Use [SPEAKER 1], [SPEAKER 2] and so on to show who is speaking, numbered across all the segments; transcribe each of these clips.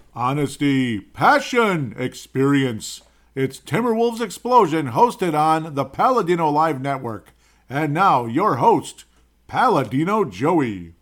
[SPEAKER 1] Honesty, passion, experience. It's Timberwolves Explosion, hosted on the Paladino Live Network. And now, your host, Paladino Joey.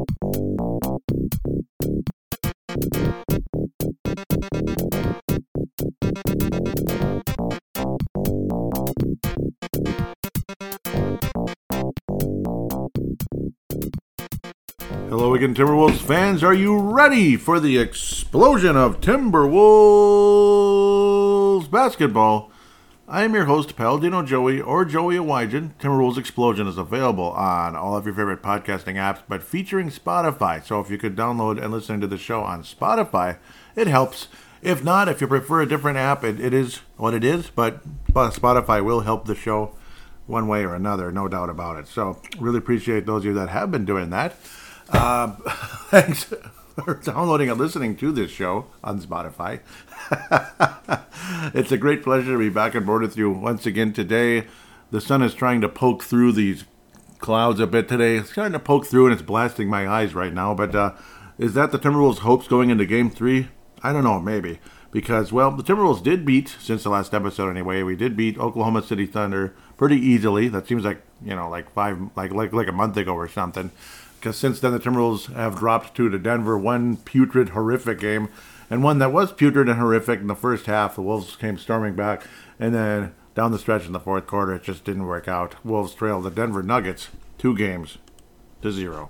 [SPEAKER 1] Hello again, Timberwolves fans. Are you ready for the explosion of Timberwolves basketball? I am your host, Paladino Joey, or Joey Awajan. Timberwolves Explosion is available on all of your favorite podcasting apps, but featuring Spotify. So if you could download and listen to the show on Spotify, it helps. If not, if you prefer a different app, it is what it is, but Spotify will help the show one way or another, no doubt about it. So really appreciate those of you that have been doing that. Thanks for downloading and listening to this show on Spotify. It's a great pleasure to be back on board with you once again today. The sun is trying to poke through these clouds a bit today. It's trying to poke through and it's blasting my eyes right now. But is that the Timberwolves' hopes going into Game 3? I don't know, maybe. Because, well, the Timberwolves did beat, since the last episode anyway, we did beat Oklahoma City Thunder pretty easily. That seems like, like a month ago or something. Because since then, the Timberwolves have dropped to Denver, one putrid, horrific game, and one that was putrid and horrific in the first half. The Wolves came storming back, and then down the stretch in the fourth quarter, it just didn't work out. Wolves trailed the Denver Nuggets 2-0. Here we go.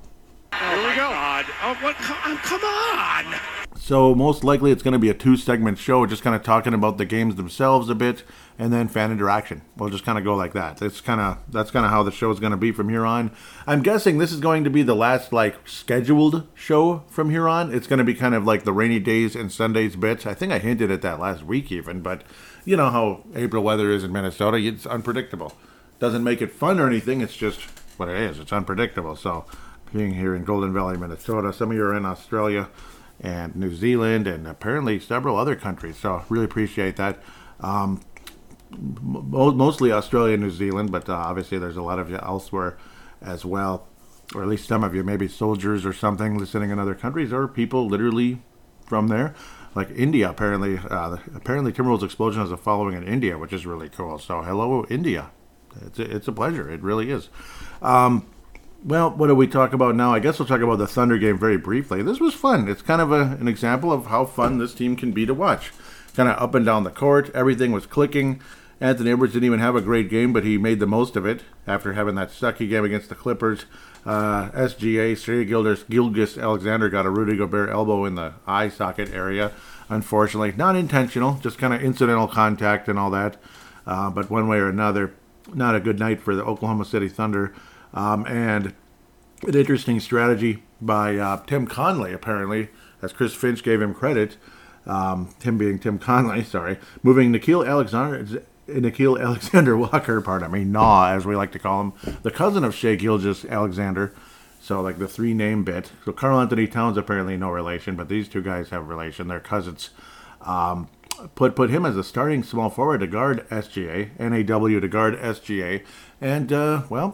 [SPEAKER 1] Come on! So most likely it's going to be a 2-segment show, just kind of talking about the games themselves a bit, and then fan interaction. We'll just kind of go like that. That's kind of how the show is going to be from here on. I'm guessing this is going to be the last scheduled show from here on. It's going to be kind of like the rainy days and Sundays bits. I think I hinted at that last week even, but you know how April weather is in Minnesota. It's unpredictable. Doesn't make it fun or anything. It's just what it is. It's unpredictable. So being here in Golden Valley, Minnesota, some of you are in Australia and New Zealand, and apparently several other countries. So really appreciate that. Mostly Australia and New Zealand, but obviously there's a lot of you elsewhere as well, or at least some of you, maybe soldiers or something listening in other countries, or people literally from there, like India. Apparently Timberwolves Explosion has a following in India, which is really cool. So hello, India. It's a pleasure. It really is. Well, what do we talk about now? I guess we'll talk about the Thunder game very briefly. This was fun. It's kind of an example of how fun this team can be to watch. Kind of up and down the court. Everything was clicking. Anthony Edwards didn't even have a great game, but he made the most of it after having that sucky game against the Clippers. SGA, Shai Gilgeous-Alexander got a Rudy Gobert elbow in the eye socket area. Unfortunately, not intentional, just kind of incidental contact and all that. But one way or another, not a good night for the Oklahoma City Thunder. And an interesting strategy by Tim Conley, apparently, as Chris Finch gave him credit, him being Tim Conley, moving Nickeil Alexander-Walker, Naw, as we like to call him, the cousin of Shai Gilgeous-Alexander, so like the three-name bit. So Karl Anthony Towns, apparently no relation, but these two guys have relation. They're cousins. Put him as a starting small forward to guard SGA, NAW to guard SGA, and, NAW,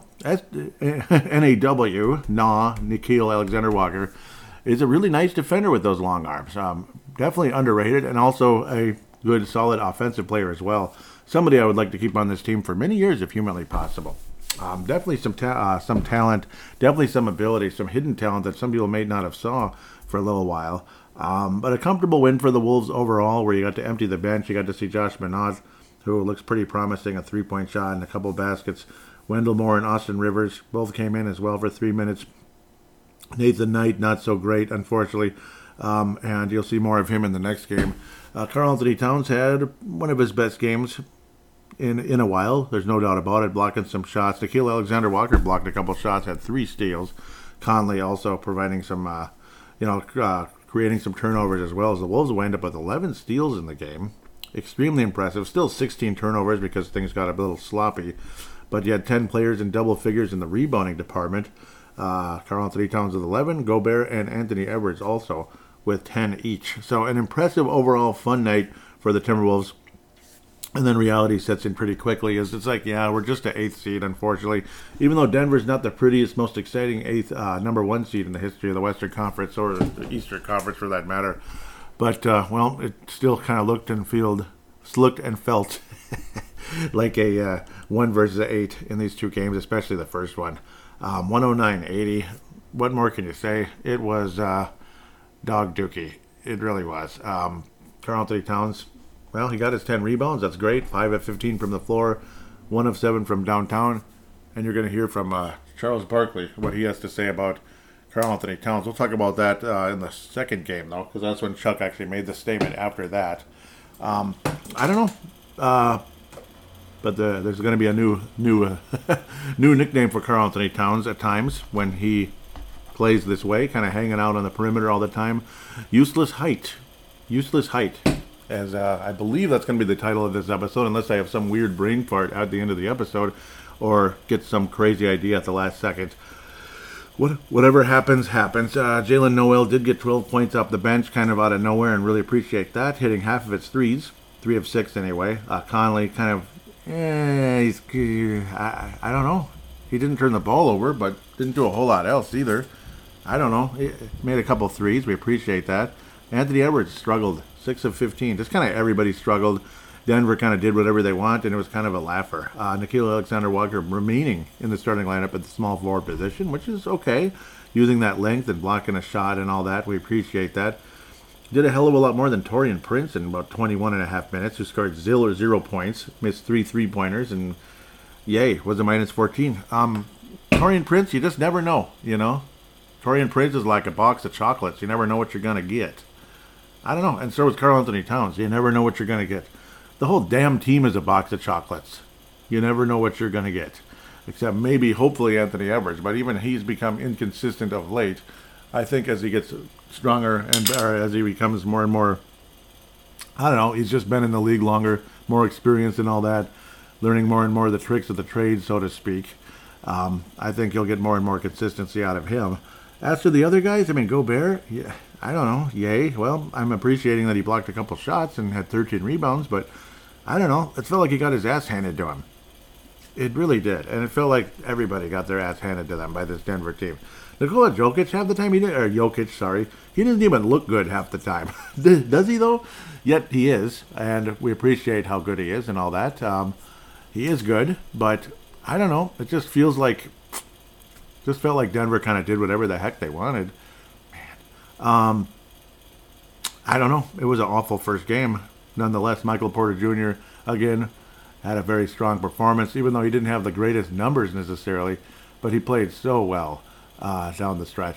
[SPEAKER 1] Nickeil Alexander-Walker, is a really nice defender with those long arms. Definitely underrated, and also a good, solid offensive player as well. Somebody I would like to keep on this team for many years if humanly possible. Definitely some talent, definitely some ability, some hidden talent that some people may not have saw for a little while. But a comfortable win for the Wolves overall, where you got to empty the bench. You got to see Josh Minot, who looks pretty promising, a three-point shot and a couple baskets. Wendell Moore and Austin Rivers both came in as well for 3 minutes. Nathan Knight, not so great, unfortunately. And you'll see more of him in the next game. Karl Anthony Towns had one of his best games in a while. There's no doubt about it, blocking some shots. Nickeil Alexander-Walker blocked a couple shots, had 3 steals. Conley also providing some, creating some turnovers as well, as the Wolves wind up with 11 steals in the game. Extremely impressive. Still 16 turnovers because things got a little sloppy. But you had 10 players in double figures in the rebounding department. Karl Anthony Towns with 11, Gobert and Anthony Edwards also with 10 each. So an impressive overall fun night for the Timberwolves. And then reality sets in pretty quickly. It's like, we're just an 8th seed, unfortunately. Even though Denver's not the prettiest, most exciting number 1 seed in the history of the Western Conference, or the Eastern Conference for that matter. But, well, it still kind of looked and felt like a 1 versus 8 in these two games, especially the first one. 109-80. What more can you say? It was dog dookie. It really was. Karl-Anthony Towns, well, he got his 10 rebounds. That's great. 5 of 15 from the floor, 1 of 7 from downtown. And you're going to hear from Charles Barkley what he has to say about Karl-Anthony Towns. We'll talk about that in the second game, though, because that's when Chuck actually made the statement after that. I don't know. But there's going to be a new new nickname for Karl-Anthony Towns at times when he plays this way, kind of hanging out on the perimeter all the time. Useless height. As I believe that's going to be the title of this episode, unless I have some weird brain fart at the end of the episode or get some crazy idea at the last second. Whatever happens. Jalen Noel did get 12 points off the bench, kind of out of nowhere, and really appreciate that, hitting half of its threes, 3 of 6 anyway. Conley kind of, I don't know. He didn't turn the ball over, but didn't do a whole lot else either. I don't know. He made a couple threes. We appreciate that. Anthony Edwards struggled, 6 of 15. Just kind of everybody struggled. Denver kind of did whatever they want, and it was kind of a laugher. Nickeil Alexander-Walker remaining in the starting lineup at the small forward position, which is okay. Using that length and blocking a shot and all that. We appreciate that. Did a hell of a lot more than Taurean Prince in about 21 and a half minutes, who scored 0 points, missed 3 3-pointers, and yay, was a minus 14. Taurean Prince, you just never know, you know. Taurean Prince is like a box of chocolates. You never know what you're going to get. I don't know. And so was Karl-Anthony Towns. You never know what you're going to get. The whole damn team is a box of chocolates. You never know what you're going to get. Except maybe, hopefully, Anthony Edwards. But even he's become inconsistent of late. I think as he gets stronger and as he becomes more and more, I don't know, he's just been in the league longer, more experienced and all that, learning more and more of the tricks of the trade, so to speak. I think you'll get more and more consistency out of him. As to the other guys, I mean, Gobert, yeah, I don't know, yay. Well, I'm appreciating that he blocked a couple shots and had 13 rebounds, but I don't know. It felt like he got his ass handed to him. It really did. And it felt like everybody got their ass handed to them by this Denver team. Nikola Jokic, half the time, he doesn't even look good half the time. Does he, though? Yet he is, and we appreciate how good he is and all that. He is good, but I don't know. It just felt like Denver kind of did whatever the heck they wanted. Man. I don't know. It was an awful first game. Nonetheless, Michael Porter Jr., again, had a very strong performance, even though he didn't have the greatest numbers necessarily, but he played so well down the stretch.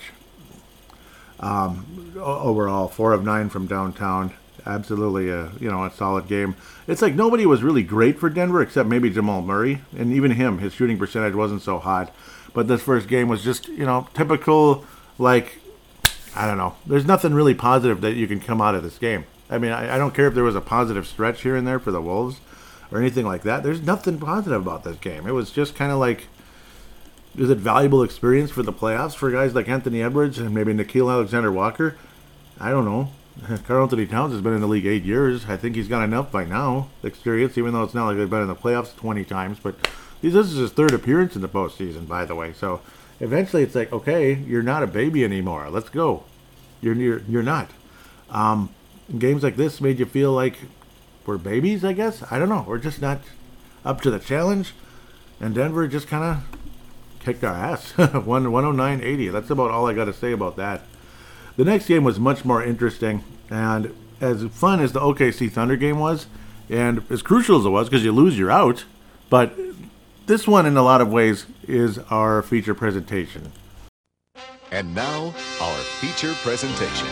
[SPEAKER 1] Overall, 4 of 9 from downtown. Absolutely a solid game. It's like nobody was really great for Denver except maybe Jamal Murray, and even him, his shooting percentage wasn't so hot. But this first game was just, typical, like, I don't know. There's nothing really positive that you can come out of this game. I mean, I don't care if there was a positive stretch here and there for the Wolves or anything like that. There's nothing positive about this game. It was just kind of like, is it valuable experience for the playoffs for guys like Anthony Edwards and maybe Nickeil Alexander-Walker? I don't know. Karl-Anthony Towns has been in the league 8 years. I think he's got enough by now experience, even though it's not like they've been in the playoffs 20 times. But this is his 3rd appearance in the postseason, by the way. So eventually it's like, okay, you're not a baby anymore. Let's go. You're not. Games like this made you feel like we're babies, I guess? I don't know. We're just not up to the challenge. And Denver just kind of kicked our ass. 109-80. That's about all I got to say about that. The next game was much more interesting. And as fun as the OKC Thunder game was, and as crucial as it was, because you lose, you're out. But this one, in a lot of ways, is our feature presentation.
[SPEAKER 2] And now, our feature presentation.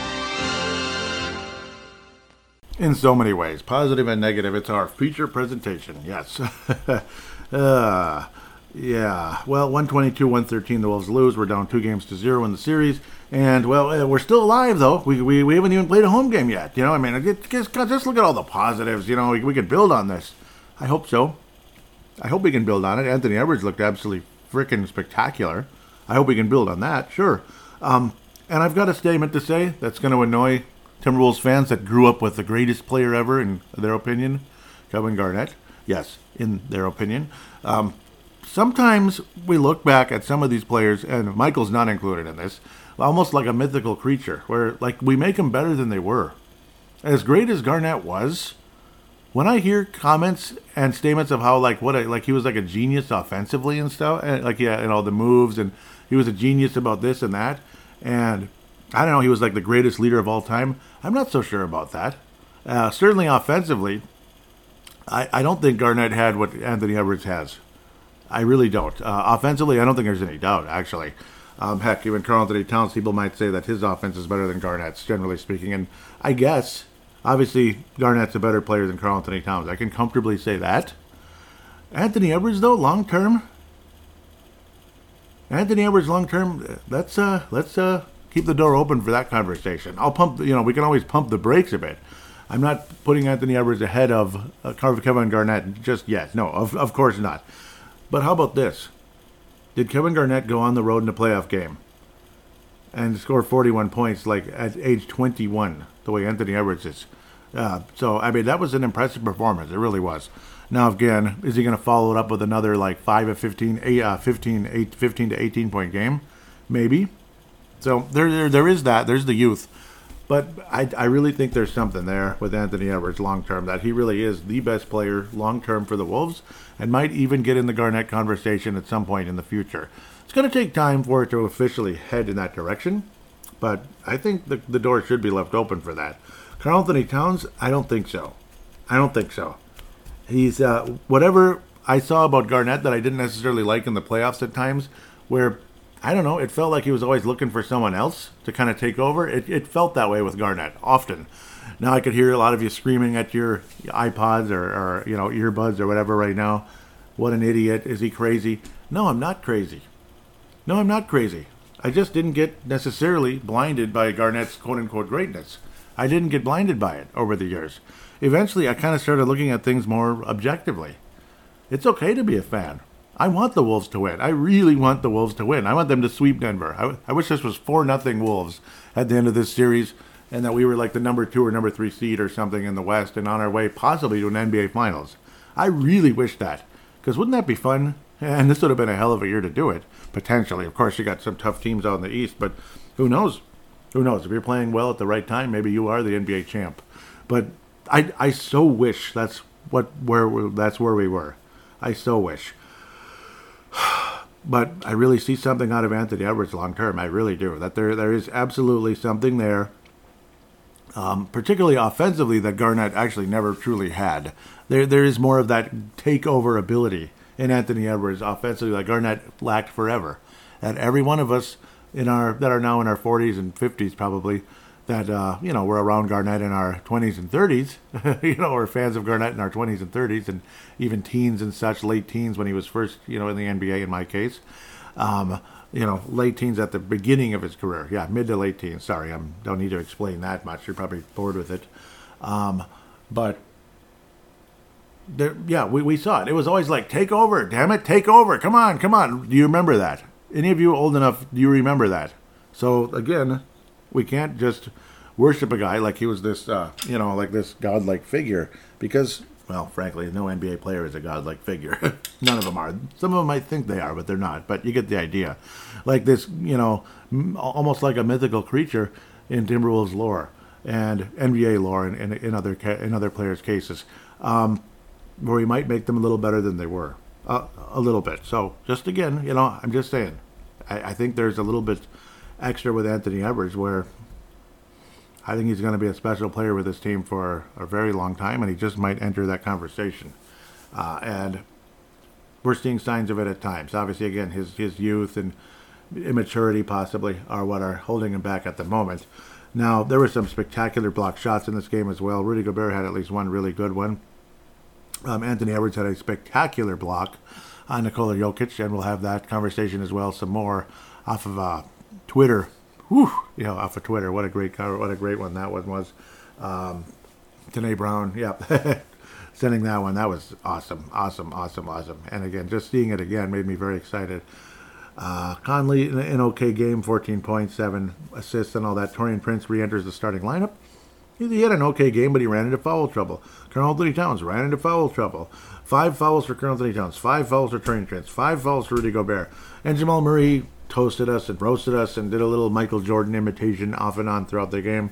[SPEAKER 1] In so many ways, positive and negative, it's our feature presentation, yes. Yeah, well, 122-113, the Wolves lose. We're down 2-0 in the series. And, well, we're still alive, though. We haven't even played a home game yet. I mean, just look at all the positives. We could build on this. I hope so. I hope we can build on it. Anthony Edwards looked absolutely freaking spectacular. I hope we can build on that, sure. And I've got a statement to say that's going to annoy Timberwolves fans that grew up with the greatest player ever, in their opinion, Kevin Garnett. Yes, in their opinion. Sometimes we look back at some of these players, and Michael's not included in this, almost like a mythical creature, where like we make them better than they were. as great as Garnett was, when I hear comments and statements of how like he was like a genius offensively and stuff, and like yeah, and all the moves, and he was a genius about this and that, and I don't know, he was like the greatest leader of all time. I'm not so sure about that. Certainly offensively, I don't think Garnett had what Anthony Edwards has. I really don't. Offensively, I don't think there's any doubt, actually. Heck, even Karl-Anthony Towns, people might say that his offense is better than Garnett's, generally speaking. And I guess, obviously, Garnett's a better player than Karl-Anthony Towns. I can comfortably say that. Anthony Edwards, though, long term, let's keep the door open for that conversation. I'll pump, we can always pump the brakes a bit. I'm not putting Anthony Edwards ahead of Kevin Garnett just yet. No, of course not. But how about this? Did Kevin Garnett go on the road in a playoff game and score 41 points like at age 21, the way Anthony Edwards is? So, I mean, that was an impressive performance. It really was. Now, again, is he going to follow it up with another like 5 of 15 to 18 point game? Maybe. So there is that. There's the youth. But I really think there's something there with Anthony Edwards long term, that he really is the best player long term for the Wolves and might even get in the Garnett conversation at some point in the future. It's going to take time for it to officially head in that direction, but I think the door should be left open for that. Karl-Anthony Towns, I don't think so. He's whatever I saw about Garnett that I didn't necessarily like in the playoffs at times, where I don't know, it felt like he was always looking for someone else to kind of take over. It felt that way with Garnett, often. Now I could hear a lot of you screaming at your iPods or earbuds or whatever right now. What an idiot. Is he crazy? No, I'm not crazy. I just didn't get necessarily blinded by Garnett's quote-unquote greatness. I didn't get blinded by it over the years. Eventually, I kind of started looking at things more objectively. It's okay to be a fan. I want the Wolves to win. I really want the Wolves to win. I want them to sweep Denver. I wish this was 4-0 Wolves at the end of this series, and that we were like the number 2 or number 3 seed or something in the West and on our way possibly to an NBA Finals. I really wish that, because wouldn't that be fun? And this would have been a hell of a year to do it, potentially. Of course, you got some tough teams out in the East, but who knows? Who knows? If you're playing well at the right time, maybe you are the NBA champ. But I so wish that's where we were. I so wish. But I really see something out of Anthony Edwards long term. I really do. That there is absolutely something there, particularly offensively, that Garnett actually never truly had. There is more of that takeover ability in Anthony Edwards offensively that Garnett lacked forever. And every one of us that are now in our 40s and 50s probably, that we're around Garnett in our 20s and 30s, we're fans of Garnett in our 20s and 30s, and even teens and such, late teens when he was first, in the NBA in my case, late teens at the beginning of his career, mid to late teens. Sorry, I don't need to explain that much. You're probably bored with it, but there, we saw it. It was always like, take over, damn it, take over, come on. Do you remember that? Any of you old enough? Do you remember that? So again, we can't just worship a guy like he was this, like this godlike figure, because, well, frankly, no NBA player is a godlike figure. None of them are. Some of them might think they are, but they're not. But you get the idea. Like this, almost like a mythical creature in Timberwolves lore and NBA lore in other players' cases, where we might make them a little better than they were, a little bit. So just again, I'm just saying, I think there's a little bit extra with Anthony Edwards, where I think he's going to be a special player with this team for a very long time, and he just might enter that conversation. And we're seeing signs of it at times. Obviously, again, his youth and immaturity possibly are what are holding him back at the moment. Now, there were some spectacular block shots in this game as well. Rudy Gobert had at least one really good one. Anthony Edwards had a spectacular block on Nikola Jokic, and we'll have that conversation as well, some more off of Twitter. Off of Twitter. What a great one that one was. Tanae Brown, sending that one. That was awesome. And again, just seeing it again made me very excited. Conley, an okay game, 14 points, 7 assists, and all that. Taurean Prince re-enters the starting lineup. He had an okay game, but he ran into foul trouble. Karl-Anthony Towns ran into foul trouble. 5 fouls for Karl-Anthony Towns, 5 fouls for Taurean Prince, 5 fouls for Rudy Gobert. And Jamal Murray toasted us and roasted us and did a little Michael Jordan imitation off and on throughout the game.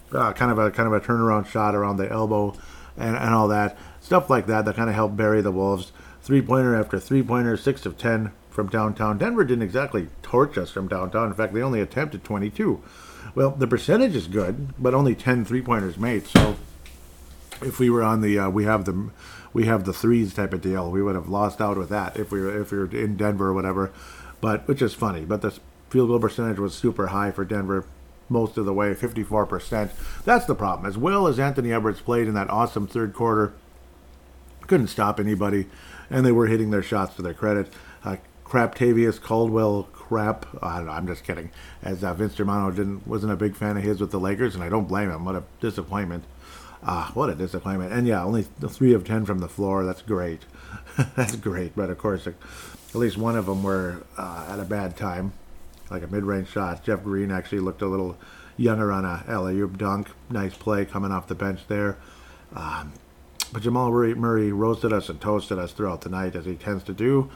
[SPEAKER 1] kind of a turnaround shot around the elbow, and all that stuff like that kind of helped bury the Wolves. 3-pointer after 3-pointer, 6 of 10 from downtown. Denver didn't exactly torch us from downtown. In fact, they only attempted 22. Well, the percentage is good, but only 10 3-pointers made. So if we were on the we have the threes type of deal, we would have lost out with that if we were in Denver or whatever. But which is funny. But the field goal percentage was super high for Denver most of the way, 54%. That's the problem. As well as Anthony Edwards played in that awesome third quarter, couldn't stop anybody, and they were hitting their shots to their credit. Craptavius Caldwell Crap. I don't know, I'm just kidding. As Vince Germano wasn't a big fan of his with the Lakers, and I don't blame him. What a disappointment. What a disappointment. And yeah, only 3 of 10 from the floor. That's great. That's great. But of course, at least one of them were at a bad time, like a mid-range shot. Jeff Green actually looked a little younger on a alley-oop dunk. Nice play coming off the bench there. But Jamal Murray roasted us and toasted us throughout the night, as he tends to do.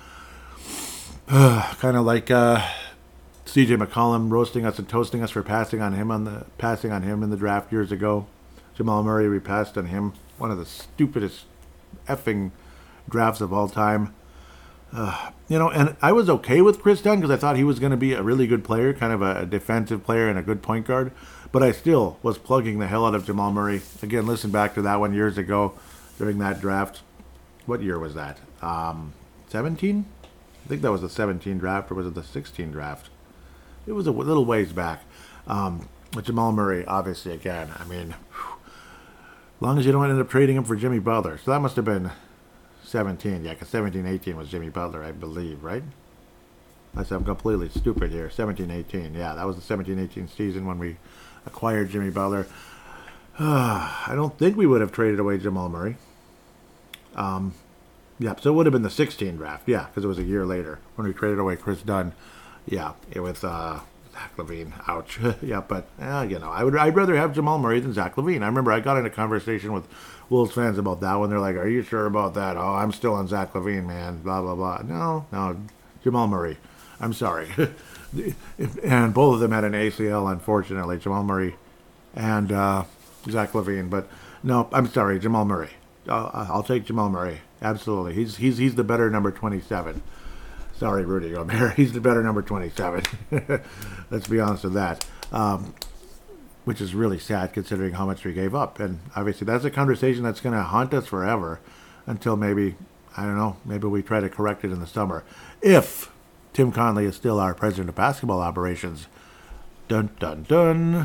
[SPEAKER 1] Kind of like C.J. McCollum roasting us and toasting us for passing on him in the draft years ago. Jamal Murray, we passed on him. One of the stupidest effing drafts of all time. And I was okay with Chris Dunn because I thought he was going to be a really good player, kind of a defensive player and a good point guard. But I still was plugging the hell out of Jamal Murray. Again, listen back to that one years ago during that draft. What year was that? 17? I think that was the 17 draft, or was it the 16 draft? It was a little ways back. But Jamal Murray, obviously, again, I mean, as long as you don't end up trading him for Jimmy Butler. So that must have been 17, yeah, because 17-18 was Jimmy Butler, I believe, right? I'm completely stupid here. 17-18, yeah, that was the 17-18 season when we acquired Jimmy Butler. I don't think we would have traded away Jamal Murray. Yeah, so it would have been the 16 draft, yeah, because it was a year later when we traded away Chris Dunn. Yeah, it was Zach LaVine. Ouch. Yeah, but I'd rather have Jamal Murray than Zach LaVine. I remember I got in a conversation with Wolves fans about that one. They're like, "Are you sure about that?" "Oh, I'm still on Zach LaVine, man." Blah blah blah. No, Jamal Murray. I'm sorry. And both of them had an ACL, unfortunately, Jamal Murray and Zach LaVine. But no, I'm sorry, Jamal Murray. I'll take Jamal Murray. Absolutely. He's the better number 27. Sorry, Rudy Gobert. He's the better number 27. Let's be honest with that. Which is really sad considering how much we gave up. And obviously that's a conversation that's going to haunt us forever until maybe we try to correct it in the summer. If Tim Conley is still our president of basketball operations. Dun, dun, dun.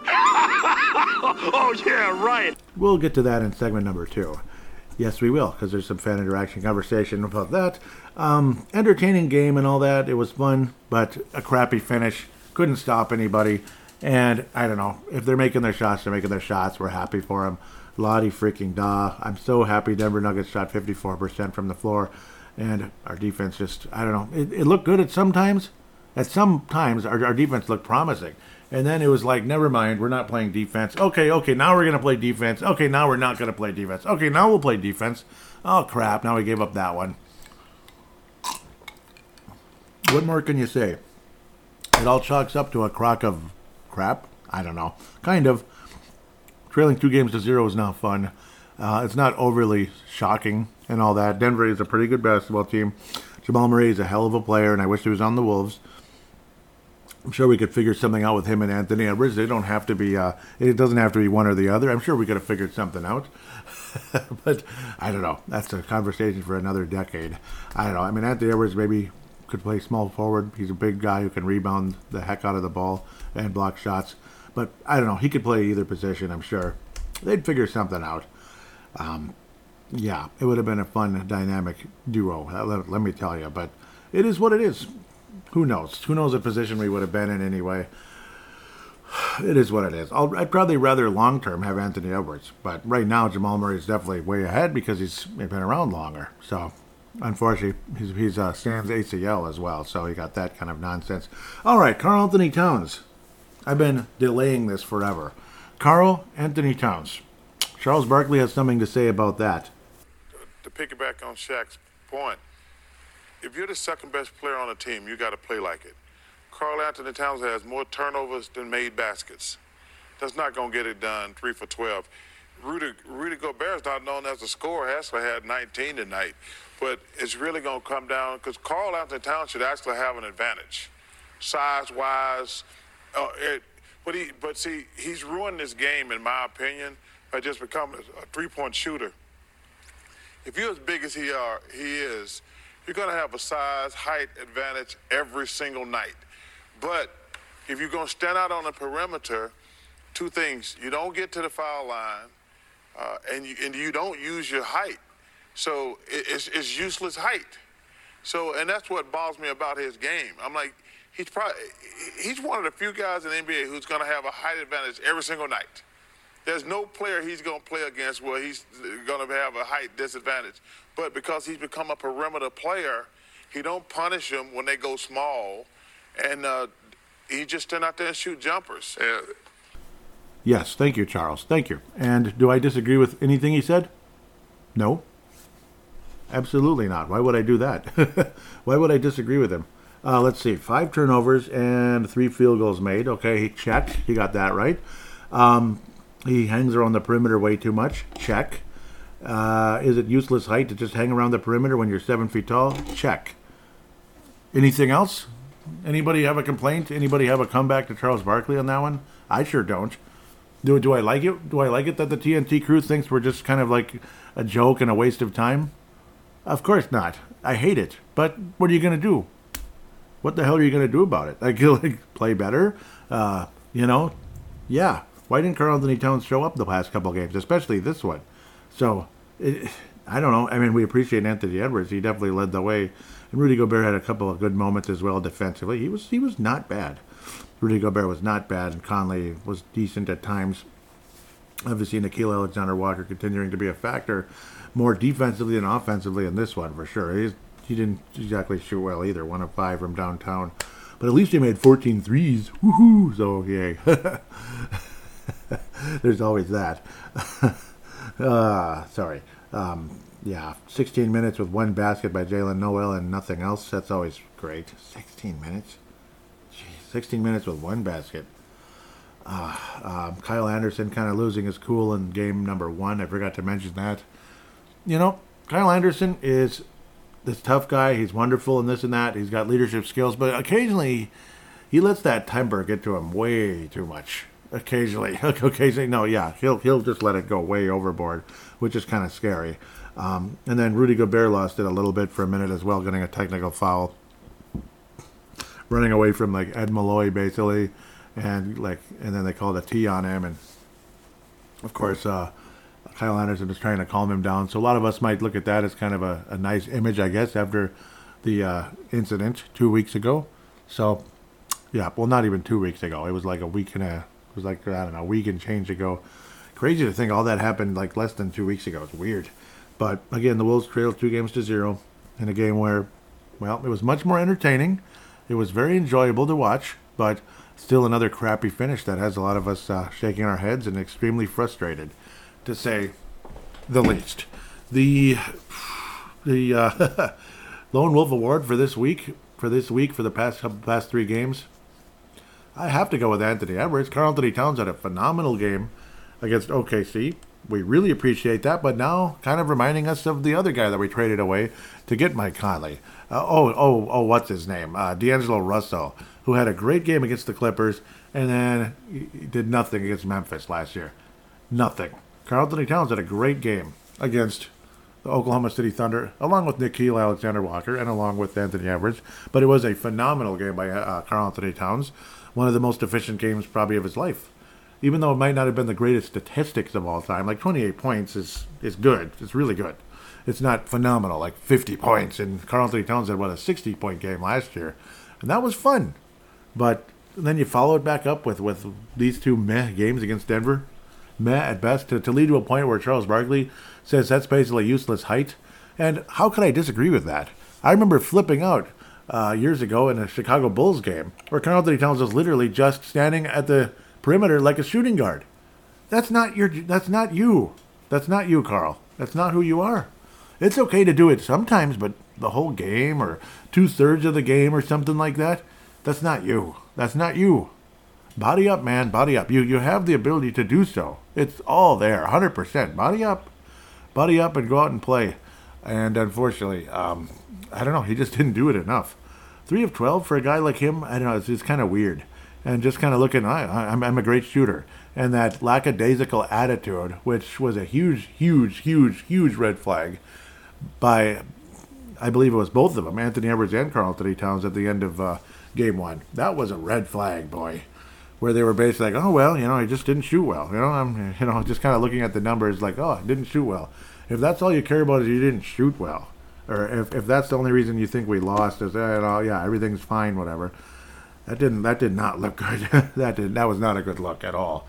[SPEAKER 3] Oh, yeah, right.
[SPEAKER 1] We'll get to that in segment number 2. Yes, we will, because there's some fan interaction conversation about that. Entertaining game and all that. It was fun, but a crappy finish. Couldn't stop anybody. And I don't know. If they're making their shots, they're making their shots. We're happy for them. Lottie freaking da. I'm so happy Denver Nuggets shot 54% from the floor. And our defense just, I don't know. It looked good at some times. At some times, our defense looked promising. And then it was like, never mind, we're not playing defense. Okay, now we're going to play defense. Okay, now we're not going to play defense. Okay, now we'll play defense. Oh, crap, now we gave up that one. What more can you say? It all chalks up to a crock of crap. I don't know. Kind of. Trailing 2-0 is now fun. It's not overly shocking and all that. Denver is a pretty good basketball team. Jamal Murray is a hell of a player, and I wish he was on the Wolves. I'm sure we could figure something out with him and Anthony Edwards. They don't have to be. It doesn't have to be one or the other. I'm sure we could have figured something out. But I don't know. That's a conversation for another decade. I don't know. I mean, Anthony Edwards maybe could play small forward. He's a big guy who can rebound the heck out of the ball and block shots. But I don't know. He could play either position, I'm sure. They'd figure something out. Yeah, it would have been a fun, dynamic duo, let me tell you. But it is what it is. Who knows? Who knows what position we would have been in anyway? It is what it is. I'd probably rather long-term have Anthony Edwards. But right now, Jamal Murray is definitely way ahead because he's been around longer. So, unfortunately, he's Stan's ACL as well. So he got that kind of nonsense. All right, Karl Anthony Towns. I've been delaying this forever. Karl Anthony Towns. Charles Barkley has something to say about that.
[SPEAKER 4] To piggyback on Shaq's point, if you're the second best player on a team, you got to play like it. Karl Anthony Towns has more turnovers than made baskets. that's not going to get it done 3 for 12. Rudy Gobert is not known as a scorer. Actually had 19 tonight. But it's really going to come down because Karl Anthony Towns should actually have an advantage, size-wise. But see, he's ruined this game, in my opinion, by just becoming a three-point shooter. If you're as big as he is, you're going to have a size, height advantage every single night. But if you're going to stand out on the perimeter, two things: you don't get to the foul line, and you don't use your height. So it's useless height. So, and that's what bothers me about his game. I'm like, he's one of the few guys in the NBA who's going to have a height advantage every single night. There's no player he's going to play against where he's going to have a height disadvantage. But because he's become a perimeter player, he don't punish them when they go small, and he just stand out there and shoot jumpers.
[SPEAKER 1] Yes, thank you, Charles. Thank you. And do I disagree with anything he said? No. Absolutely not. Why would I do that? Why would I disagree with him? Let's see. 5 turnovers and 3 field goals made. Okay, check. He got that right. He hangs around the perimeter way too much. Check. Is it useless height to just hang around the perimeter when you're 7 feet tall? Check. Anything else? Anybody have a complaint? Anybody have a comeback to Charles Barkley on that one? I sure don't. Do I like it? Do I like it that the TNT crew thinks we're just kind of like a joke and a waste of time? Of course not. I hate it. But what are you going to do? What the hell are you going to do about it? Like play better? Yeah. Why didn't Karl Anthony Towns show up the past couple games, especially this one? So, I don't know. I mean, we appreciate Anthony Edwards. He definitely led the way. And Rudy Gobert had a couple of good moments as well defensively. He was not bad. Rudy Gobert was not bad, and Conley was decent at times. Obviously, Nickeil Alexander-Walker continuing to be a factor more defensively than offensively in this one, for sure. He didn't exactly shoot well either, 1 of 5 from downtown. But at least he made 14 threes. Woohoo! So, yay. There's always that. Sorry. 16 minutes with 1 basket by Jalen Noel and nothing else. That's always great. 16 minutes? Jeez, 16 minutes with 1 basket. Kyle Anderson kind of losing his cool in game number 1. I forgot to mention that. Kyle Anderson is this tough guy. He's wonderful and this and that. He's got leadership skills, but occasionally he lets that temper get to him way too much. Occasionally, he'll just let it go way overboard, which is kind of scary. And then Rudy Gobert lost it a little bit for a minute as well, getting a technical foul, running away from like Ed Malloy basically, and then they called a T on him, and of course Kyle Anderson is trying to calm him down. So a lot of us might look at that as kind of a nice image, I guess, after the incident 2 weeks ago. So yeah, well, not even 2 weeks ago. It was like a week and change ago. Crazy to think all that happened like less than 2 weeks ago. It's weird. But again, the Wolves trailed 2-0 in a game where, well, it was much more entertaining. It was very enjoyable to watch, but still another crappy finish that has a lot of us shaking our heads and extremely frustrated, to say the least. The Lone Wolf Award for this week, for the past 3 games, I have to go with Anthony Edwards. Karl Anthony Towns had a phenomenal game against OKC. We really appreciate that, but now kind of reminding us of the other guy that we traded away to get Mike Conley. What's his name? D'Angelo Russell, who had a great game against the Clippers and then he did nothing against Memphis last year. Nothing. Karl Anthony Towns had a great game against the Oklahoma City Thunder, along with Nickeil Alexander-Walker and along with Anthony Edwards. But it was a phenomenal game by Karl Anthony Towns. One of the most efficient games probably of his life. Even though it might not have been the greatest statistics of all time, like 28 points is good. It's really good. It's not phenomenal, like 50 points. And Karl Anthony Towns had, a 60-point game last year. And that was fun. But then you follow it back up with these 2 meh games against Denver. Meh at best, to lead to a point where Charles Barkley says that's basically useless height. And how could I disagree with that? I remember flipping out years ago in a Chicago Bulls game where Karl Anthony Towns was literally just standing at the perimeter like a shooting guard. That's not you. That's not you, Karl. That's not who you are. It's okay to do it sometimes, but the whole game or 2/3 of the game or something like that, that's not you. That's not you. Body up, man. Body up. You have the ability to do so. It's all there, 100%. Body up. Body up and go out and play. And unfortunately, I don't know. He just didn't do it enough. 3 of 12 for a guy like him, I don't know. It's kind of weird. And just kind of looking, I'm a great shooter. And that lackadaisical attitude, which was a huge red flag by, I believe it was both of them, Anthony Edwards and Karl-Anthony Towns at the end of game 1. That was a red flag, boy. Where they were basically like, oh, well, he just didn't shoot well. I'm just kind of looking at the numbers like, oh, I didn't shoot well. If that's all you care about is you didn't shoot well, or if that's the only reason you think we lost is, yeah, everything's fine, whatever. That did not look good. That was not a good look at all.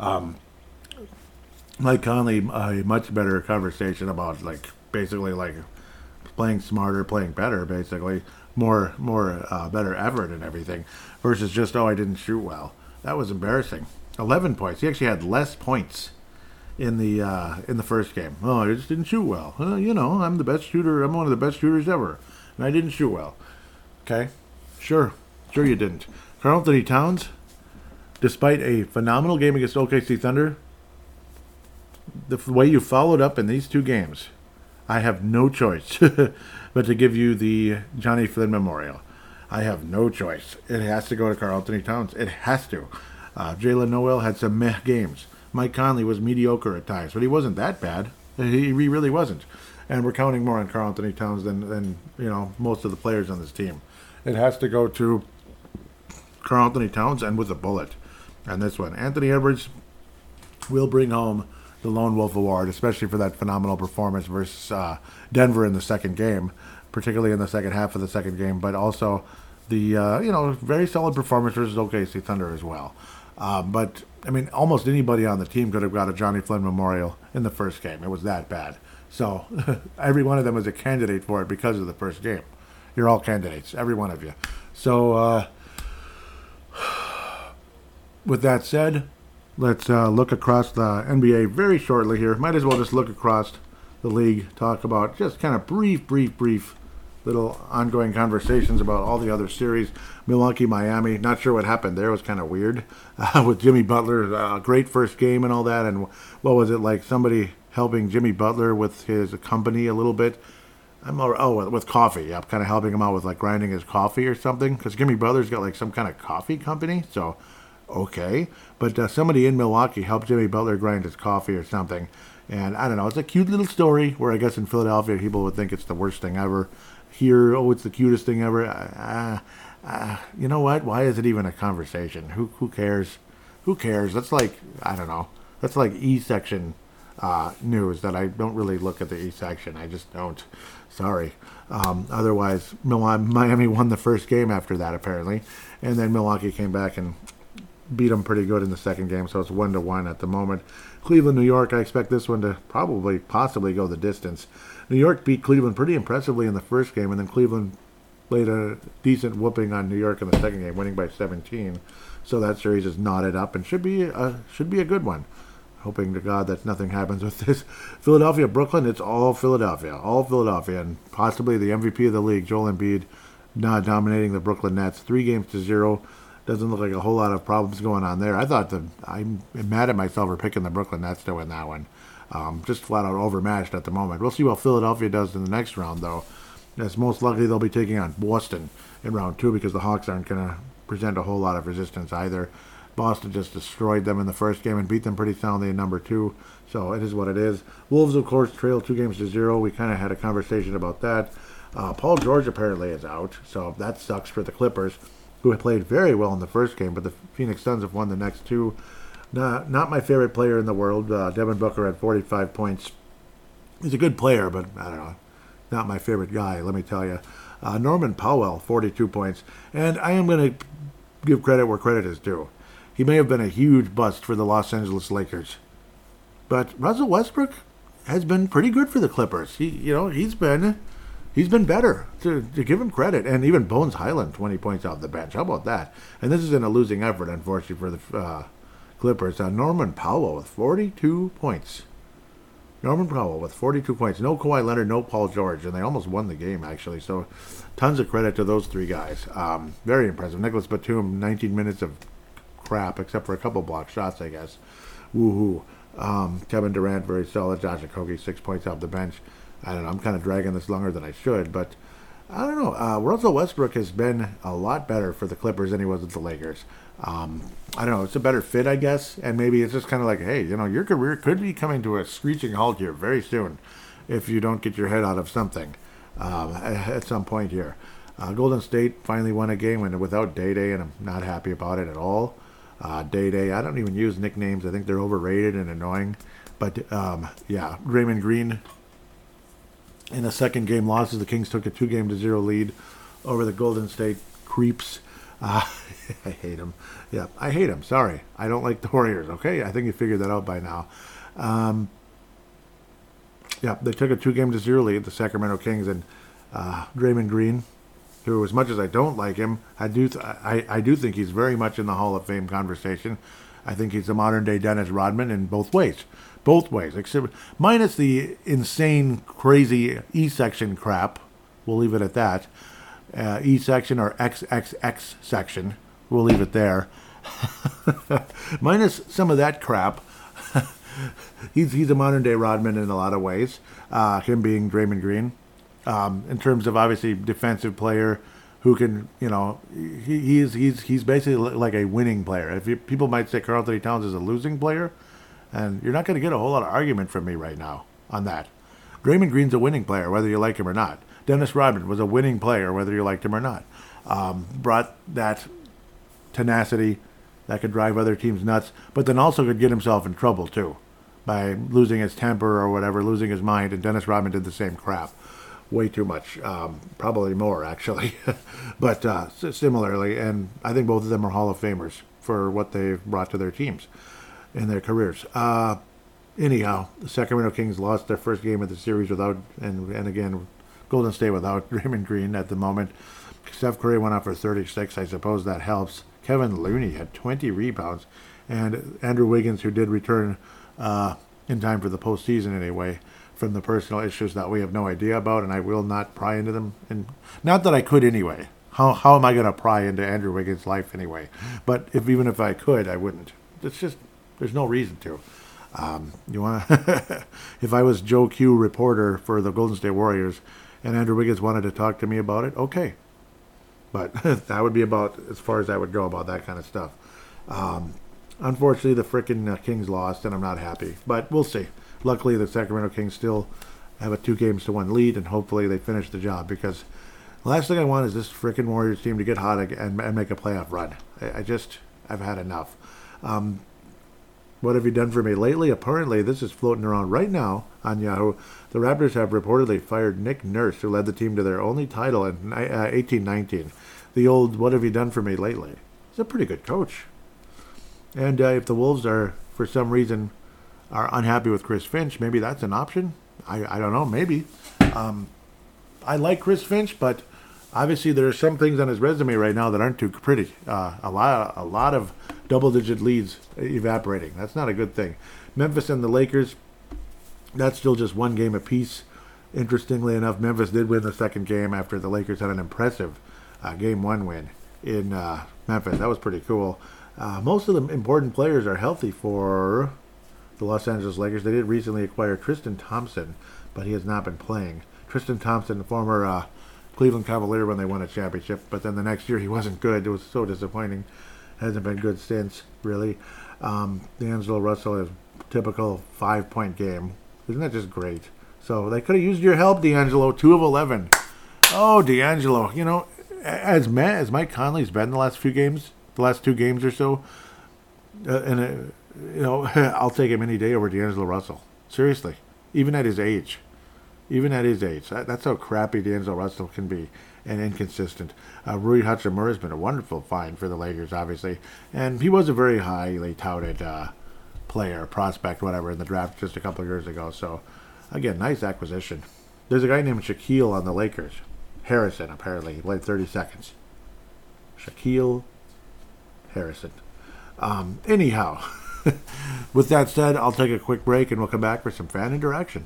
[SPEAKER 1] Mike Conley, a much better conversation about basically playing smarter, playing better, basically more better effort and everything, versus just I didn't shoot well. That was embarrassing. 11 points. He actually had less points in the first game. Oh, I just didn't shoot well. I'm the best shooter. I'm one of the best shooters ever, and I didn't shoot well. Okay, sure you didn't. Karl-Anthony Towns, despite a phenomenal game against OKC Thunder, the way you followed up in these 2 games, I have no choice but to give you the Johnny Flynn Memorial. I have no choice. It has to go to Karl-Anthony Towns. It has to. Jalen Noel had some meh games. Mike Conley was mediocre at times, but he wasn't that bad. He really wasn't. And we're counting more on Karl-Anthony Towns than most of the players on this team. It has to go to Karl-Anthony Towns, and with a bullet. And this one, Anthony Edwards will bring home the Lone Wolf Award, especially for that phenomenal performance versus Denver in the second game, particularly in the second half of the second game, but also the very solid performance versus OKC Thunder as well. But I mean, almost anybody on the team could have got a Johnny Flynn Memorial in the first game. It was that bad. So every one of them was a candidate for it because of the first game. You're all candidates, every one of you. So with that said, let's look across the NBA very shortly here. Might as well just look across the league, talk about just kind of brief little ongoing conversations about all the other series. Milwaukee, Miami, not sure what happened there. It was kind of weird with Jimmy Butler. Great first game and all that. And what was it like? Somebody helping Jimmy Butler with his company a little bit. With coffee. Yeah, kind of helping him out with grinding his coffee or something. Because Jimmy Butler's got some kind of coffee company. So, okay. But somebody in Milwaukee helped Jimmy Butler grind his coffee or something. And I don't know. It's a cute little story where I guess in Philadelphia people would think it's the worst thing ever. Here, it's the cutest thing ever. You know what? Why is it even a conversation? Who cares? Who cares? That's I don't know. That's E-section news that I don't really look at the E-section. I just don't. Sorry. Otherwise, Miami won the first game after that, apparently. And then Milwaukee came back and beat them pretty good in the second game, so it's 1-1 at the moment. Cleveland, New York, I expect this one to possibly go the distance. New York beat Cleveland pretty impressively in the first game, and then Cleveland laid a decent whooping on New York in the second game, winning by 17. So that series is knotted up and should be a good one. Hoping to God that nothing happens with this. Philadelphia, Brooklyn, it's all Philadelphia, and possibly the MVP of the league, Joel Embiid, not dominating the Brooklyn Nets, 3-0. Doesn't look like a whole lot of problems going on there. I'm mad at myself for picking the Brooklyn Nets to win that one. Just flat out overmatched at the moment. We'll see what Philadelphia does in the next round, though. It's most likely they'll be taking on Boston in round 2 because the Hawks aren't going to present a whole lot of resistance either. Boston just destroyed them in the first game and beat them pretty soundly in number 2. So it is what it is. Wolves, of course, trail 2-0. We kind of had a conversation about that. Paul George apparently is out, so that sucks for the Clippers, who had played very well in the first game, but the Phoenix Suns have won the next 2. Not my favorite player in the world. Devin Booker had 45 points. He's a good player, but I don't know. Not my favorite guy, let me tell you. Norman Powell, 42 points. And I am going to give credit where credit is due. He may have been a huge bust for the Los Angeles Lakers. But Russell Westbrook has been pretty good for the Clippers. He's been better, to give him credit. And even Bones Highland, 20 points off the bench. How about that? And this is in a losing effort, unfortunately, for the Clippers. Norman Powell with 42 points. Norman Powell with 42 points. No Kawhi Leonard, no Paul George. And they almost won the game, actually. So tons of credit to those 3 guys. Very impressive. Nicholas Batum, 19 minutes of crap, except for a couple block shots, I guess. Woohoo. Kevin Durant, very solid. Josh Okogie, 6 points off the bench. I don't know, I'm kind of dragging this longer than I should, but I don't know. Russell Westbrook has been a lot better for the Clippers than he was with the Lakers. I don't know, it's a better fit, I guess, and maybe it's just kind of like, hey, your career could be coming to a screeching halt here very soon if you don't get your head out of something at some point here. Golden State finally won a game without Day-Day, and I'm not happy about it at all. Day-Day, I don't even use nicknames. I think they're overrated and annoying. But, yeah, Draymond Green, in the second game losses, the Kings took a 2-0 lead over the Golden State Creeps. I hate them. Yeah, I hate them. Sorry. I don't like the Warriors, okay? I think you figured that out by now. Yeah, they took a 2-0 lead, the Sacramento Kings, and Draymond Green, who, as much as I don't like him, I do think he's very much in the Hall of Fame conversation. I think he's a modern-day Dennis Rodman in both ways. Both ways, except minus the insane, crazy E-section crap. We'll leave it at that. E-section or XXX section. We'll leave it there. Minus some of that crap. He's a modern-day Rodman in a lot of ways. Him being Draymond Green. In terms of, obviously, defensive player who can, he's basically like a winning player. People might say Karl Anthony Towns is a losing player, and you're not going to get a whole lot of argument from me right now on that. Draymond Green's a winning player, whether you like him or not. Dennis Rodman was a winning player, whether you liked him or not. Brought that tenacity that could drive other teams nuts, but then also could get himself in trouble, too, by losing his temper or whatever, losing his mind, and Dennis Rodman did the same crap. Way too much, probably more, actually, but similarly, and I think both of them are Hall of Famers for what they've brought to their teams in their careers. Anyhow, the Sacramento Kings lost their first game of the series without, and again, Golden State without Draymond Green at the moment. Steph Curry went out for 36. I suppose that helps. Kevin Looney had 20 rebounds, and Andrew Wiggins, who did return in time for the postseason anyway, from the personal issues that we have no idea about, and I will not pry into them. And not that I could anyway. How am I going to pry into Andrew Wiggins' life anyway? But even if I could, I wouldn't. It's just, there's no reason to. If I was Joe Q reporter for the Golden State Warriors and Andrew Wiggins wanted to talk to me about it, okay. But that would be about as far as I would go about that kind of stuff. Unfortunately, the frickin' Kings lost, and I'm not happy. But we'll see. Luckily, the Sacramento Kings still have a 2-1 lead, and hopefully they finish the job, because the last thing I want is this frickin' Warriors team to get hot and make a playoff run. I've had enough. What have you done for me lately? Apparently, this is floating around right now on Yahoo. The Raptors have reportedly fired Nick Nurse, who led the team to their only title in 18-19. The old, what have you done for me lately? He's a pretty good coach. And if the Wolves are, for some reason, are unhappy with Chris Finch, maybe that's an option. I don't know, maybe. I like Chris Finch, but obviously there are some things on his resume right now that aren't too pretty. A lot of double-digit leads evaporating. That's not a good thing. Memphis and the Lakers, that's still just one game apiece. Interestingly enough, Memphis did win the second game after the Lakers had an impressive Game 1 win in Memphis. That was pretty cool. Most of the important players are healthy for the Los Angeles Lakers. They did recently acquire Tristan Thompson, but he has not been playing. Tristan Thompson, the former Cleveland Cavalier when they won a championship, but then the next year he wasn't good. It was so disappointing. Hasn't been good since, really. D'Angelo Russell is typical 5-point game. Isn't that just great? So they could have used your help, D'Angelo. 2 of 11. Oh, D'Angelo. As Mike Conley's been the last 2 games or so, I'll take him any day over D'Angelo Russell. Seriously, even at his age. That's how crappy D'Angelo Russell can be and inconsistent. Rui Hachimura has been a wonderful find for the Lakers, obviously, and he was a very highly touted player, prospect, whatever, in the draft just a couple of years ago. So, again, nice acquisition. There's a guy named Shaquille on the Lakers. Harrison, apparently. He played 30 seconds. Shaquille Harrison. Anyhow, with that said, I'll take a quick break and we'll come back for some fan interaction.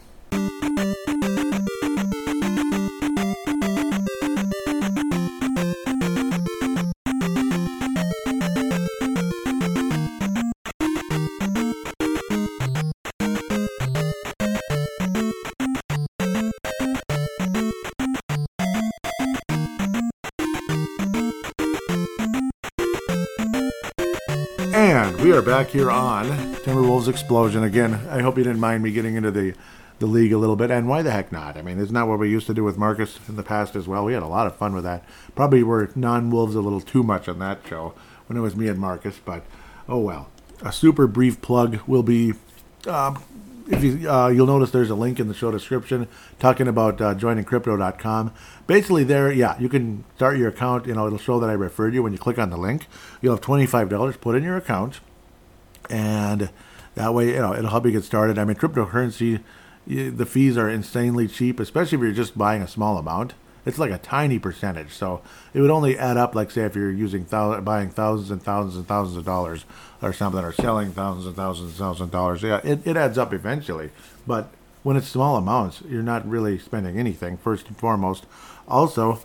[SPEAKER 1] we are back here on Timberwolves Explosion. Again, I hope you didn't mind me getting into the league a little bit, and why the heck not? I mean, isn't that what we used to do with Marcus in the past as well? We had a lot of fun with that. Probably were non-Wolves a little too much on that show when it was me and Marcus, but oh well. A super brief plug will be, if you'll notice there's a link in the show description talking about joiningcrypto.com. Basically there, yeah, you can start your account. It'll show that I referred you when you click on the link. You'll have $25 put in your account, and that way, it'll help you get started. I mean, cryptocurrency, the fees are insanely cheap, especially if you're just buying a small amount. It's like a tiny percentage, so it would only add up, like say if you're buying thousands and thousands and thousands of dollars or something, or selling thousands and thousands and thousands of dollars. Yeah, it adds up eventually. But when it's small amounts, you're not really spending anything, first and foremost. Also,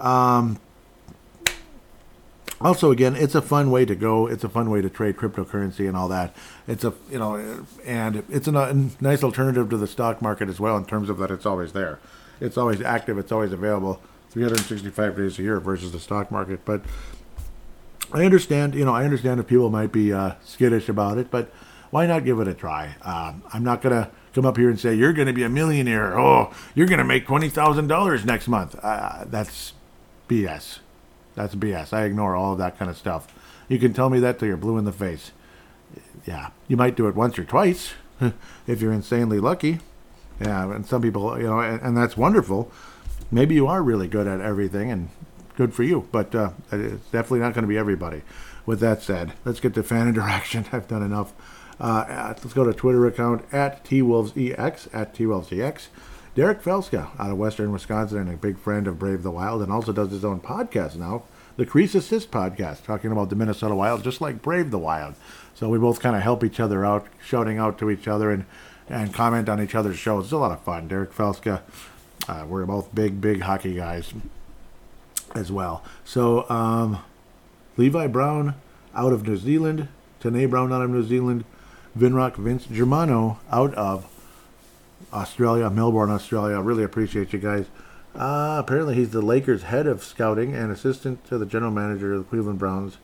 [SPEAKER 1] again, it's a fun way to go. It's a fun way to trade cryptocurrency and all that. It's and it's a nice alternative to the stock market as well in terms of that it's always there. It's always active. It's always available 365 days a year versus the stock market. But I understand if people might be skittish about it, but why not give it a try? I'm not going to come up here and say, you're going to be a millionaire. Oh, you're going to make $20,000 next month. That's BS. That's BS. I ignore all of that kind of stuff. You can tell me that till you're blue in the face. Yeah, you might do it once or twice if you're insanely lucky. Yeah, and some people, and that's wonderful. Maybe you are really good at everything, and good for you. But it's definitely not going to be everybody. With that said, let's get to fan interaction. I've done enough. Let's go to Twitter account at TWolvesEX, at TWolvesEX. Derek Felska out of Western Wisconsin and a big friend of Brave the Wild, and also does his own podcast now, the Crease Assist podcast, talking about the Minnesota Wild, just like Brave the Wild. So we both kind of help each other out, shouting out to each other and comment on each other's shows. It's a lot of fun. Derek Felska, we're both big hockey guys as well. So Levi Brown out of New Zealand, Tanae Brown out of New Zealand, Vinrock Vince Germano out of Australia, Melbourne, Australia. Really appreciate you guys. Apparently he's the Lakers head of scouting and assistant to the general manager of the Cleveland Browns.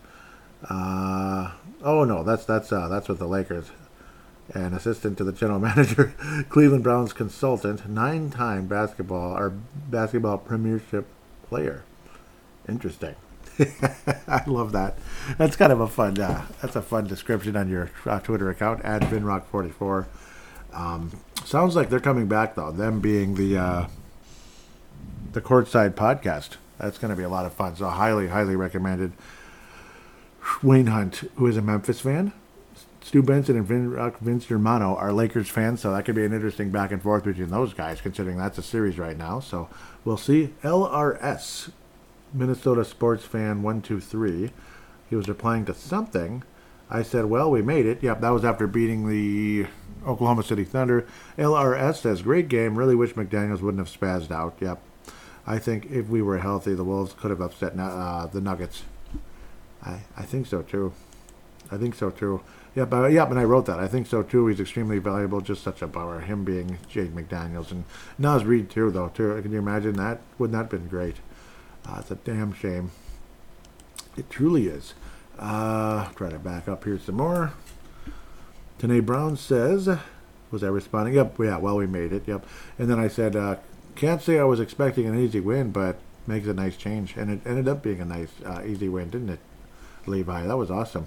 [SPEAKER 1] Oh no, that's with the Lakers. And assistant to the general manager, Cleveland Browns consultant, 9-time basketball premiership player. Interesting. I love that. That's kind of a fun. That's a fun description on your Twitter account at Vinrock44. Sounds like they're coming back though. Them being the Courtside podcast. That's going to be a lot of fun. So highly recommended. Wayne Hunt, who is a Memphis fan. Stu Benson and Vince Germano are Lakers fans, so that could be an interesting back and forth between those guys, considering that's a series right now. So we'll see. LRS, Minnesota Sports Fan 123. He was replying to something. I said, well, we made it. Yep, that was after beating the Oklahoma City Thunder. LRS says, great game. Really wish McDaniels wouldn't have spazzed out. Yep. I think if we were healthy, the Wolves could have upset the Nuggets. I think so, too. Yep, and I wrote that. I think so, too. He's extremely valuable. Just such a bummer. Him being Jake McDaniels. And Naz Reid, too, though. Can you imagine that? Wouldn't that have been great? It's a damn shame. It truly is. Try to back up here some more. Tanae Brown says, was I responding? Yep, yeah, well, we made it. Yep. And then I said, can't say I was expecting an easy win, but makes a nice change. And it ended up being a nice, easy win, didn't it, Levi? That was awesome.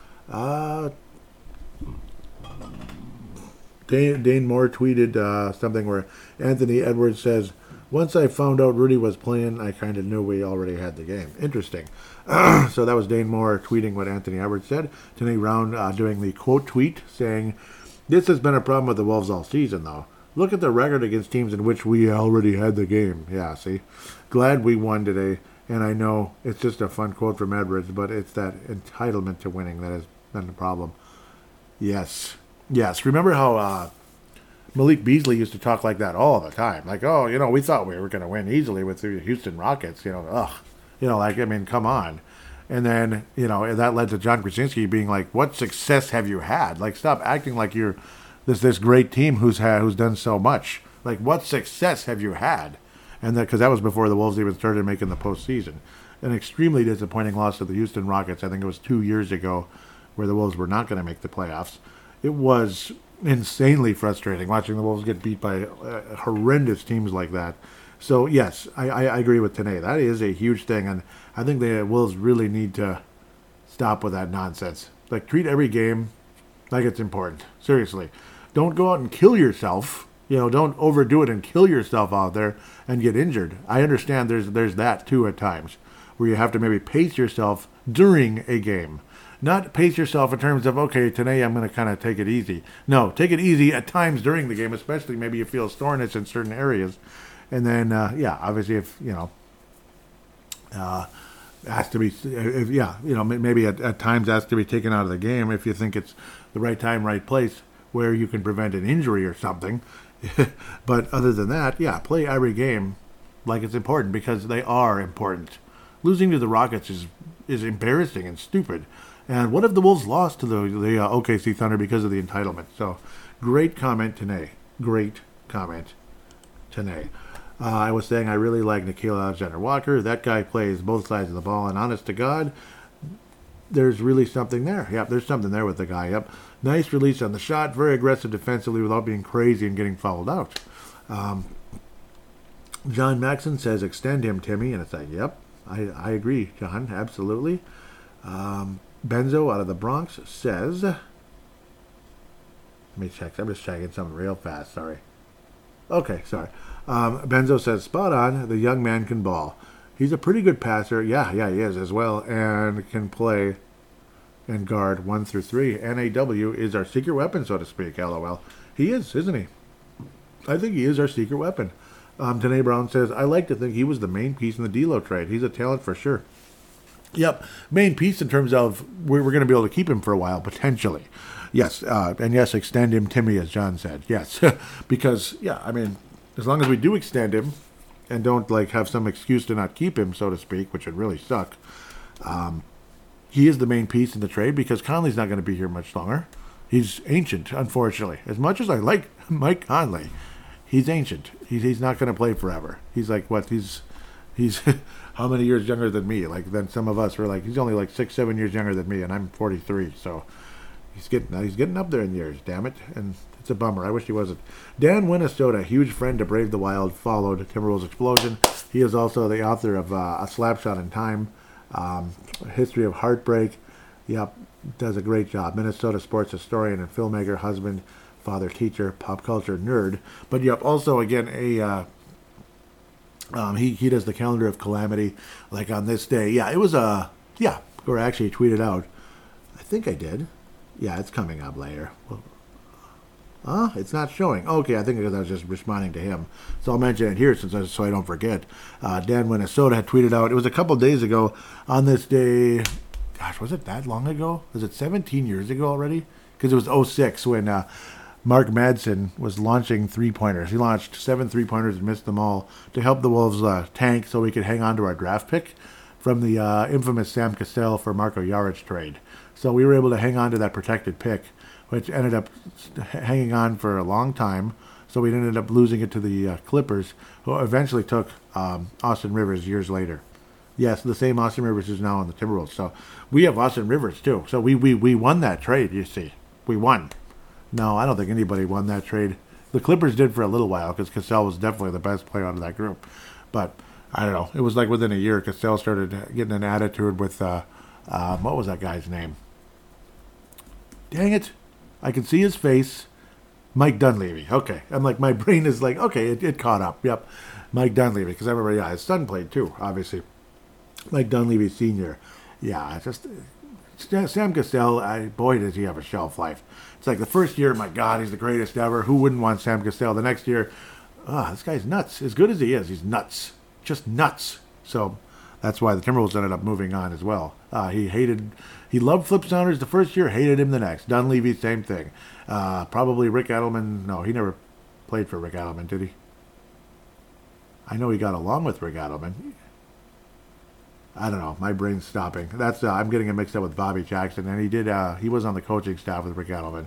[SPEAKER 1] Dane Moore tweeted something where Anthony Edwards says, once I found out Rudy was playing, I kind of knew we already had the game. Interesting. So that was Dane Moore tweeting what Anthony Edwards said. Tanae Brown doing the quote tweet saying, this has been a problem with the Wolves all season, though. Look at the record against teams in which we already had the game. Yeah, see? Glad we won today. And I know it's just a fun quote from Edwards, but it's that entitlement to winning that has been the problem. Yes. Remember how Malik Beasley used to talk like that all the time? Like, oh, we thought we were going to win easily with the Houston Rockets. Come on. And then, that led to John Krasinski being like, what success have you had? Like, stop acting like you're this great team who's done so much. Like, what success have you had? And because that was before the Wolves even started making the postseason. An extremely disappointing loss to the Houston Rockets. I think it was 2 years ago where the Wolves were not going to make the playoffs. It was insanely frustrating watching the Wolves get beat by horrendous teams like that. So, yes, I agree with Tanay. That is a huge thing, and I think the Wolves really need to stop with that nonsense. Like, treat every game like it's important. Seriously. Don't go out and kill yourself. Don't overdo it and kill yourself out there and get injured. I understand there's that, too, at times, where you have to maybe pace yourself during a game. Not pace yourself in terms of, okay, today I'm going to kind of take it easy. No, take it easy at times during the game, especially maybe you feel soreness in certain areas. And then, obviously if, has to be, maybe at times has to be taken out of the game if you think it's the right time, right place where you can prevent an injury or something. But other than that, play every game like it's important because they are important. Losing to the Rockets is embarrassing and stupid. And what if the Wolves lost to the OKC Thunder because of the entitlement? So, great comment, Tanay. Great comment, Tanay. I was saying I really like Nickeil Alexander-Walker. That guy plays both sides of the ball, and honest to God, there's really something there. Yep, there's something there with the guy. Yep, nice release on the shot, very aggressive defensively without being crazy and getting fouled out. John Maxon says, extend him, Timmy, and it's like, yep, I agree, John, absolutely. Benzo out of the Bronx says, let me check. I'm just checking something real fast. Sorry. Okay, sorry. Benzo says, spot on. The young man can ball. He's a pretty good passer. Yeah, he is as well, and can play and guard 1 through 3. NAW is our secret weapon, so to speak. LOL. He is, isn't he? I think he is our secret weapon. Danae Brown says, I like to think he was the main piece in the D'Lo trade. He's a talent for sure. Yep, main piece in terms of we're going to be able to keep him for a while, potentially. Yes, and yes, extend him, Timmy, as John said. Yes, because, as long as we do extend him and don't, have some excuse to not keep him, so to speak, which would really suck, he is the main piece in the trade because Conley's not going to be here much longer. He's ancient, unfortunately. As much as I like Mike Conley, he's ancient. He's not going to play forever. He's like, what, he's how many years younger than me? Than some of us. We're he's only 6-7 years younger than me, and I'm 43, so he's getting up there in years, damn it. And it's a bummer. I wish he wasn't. Dan Minnesota, huge friend to Brave the Wild, followed Timberwolves Explosion. He is also the author of A Slapshot in Time, A History of Heartbreak. Yep, does a great job. Minnesota sports historian and filmmaker, husband, father, teacher, pop culture nerd. But yep, also again he does the calendar of calamity, on this day. Yeah, it was or actually tweeted out. I think I did. Yeah, it's coming up later. It's not showing. Okay, I think because I was just responding to him. So I'll mention it here so I don't forget. Dan Minnesota had tweeted out, it was a couple days ago on this day. Gosh, was it that long ago? Was it 17 years ago already? Because it was 2006 when Mark Madsen was launching three-pointers. He launched 7 three-pointers and missed them all to help the Wolves tank so we could hang on to our draft pick from the infamous Sam Cassell for Marko Jaric trade. So we were able to hang on to that protected pick, which ended up hanging on for a long time. So we ended up losing it to the Clippers, who eventually took Austin Rivers years later. Yes, the same Austin Rivers is now on the Timberwolves. So we have Austin Rivers, too. So we won that trade, you see. We won. No, I don't think anybody won that trade. The Clippers did for a little while because Cassell was definitely the best player out of that group. But, I don't know. It was within a year, Cassell started getting an attitude with, what was that guy's name? Dang it. I can see his face. Mike Dunleavy. Okay. I'm my brain is okay, it caught up. Yep. Mike Dunleavy. Because I remember, his son played too, obviously. Mike Dunleavy Sr. Yeah, just Sam Cassell, boy, does he have a shelf life. It's the first year, my God, he's the greatest ever. Who wouldn't want Sam Cassell? The next year, this guy's nuts. As good as he is, he's nuts. Just nuts. So that's why the Timberwolves ended up moving on as well. He loved Flip Saunders the first year, hated him the next. Dunleavy, same thing. Probably Rick Edelman. No, he never played for Rick Edelman, did he? I know he got along with Rick Edelman. I don't know. My brain's stopping. That's I'm getting it mixed up with Bobby Jackson, and he was on the coaching staff with Rick Edelman.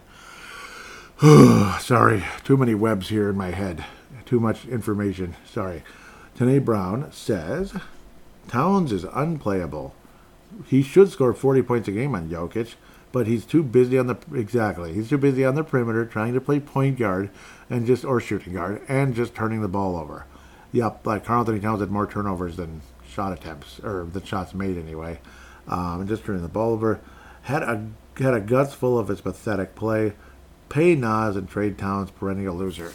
[SPEAKER 1] Sorry, too many webs here in my head. Too much information. Sorry. Tanae Brown says Towns is unplayable. He should score 40 points a game on Jokic. but he's too busy on the He's too busy on the perimeter trying to play point guard or shooting guard and just turning the ball over. Yep, like Karl Anthony Towns had more turnovers than shot attempts, or the shots made anyway. And just turning the ball over. Had a guts full of his pathetic play. Pay Nas and trade Towns, perennial loser.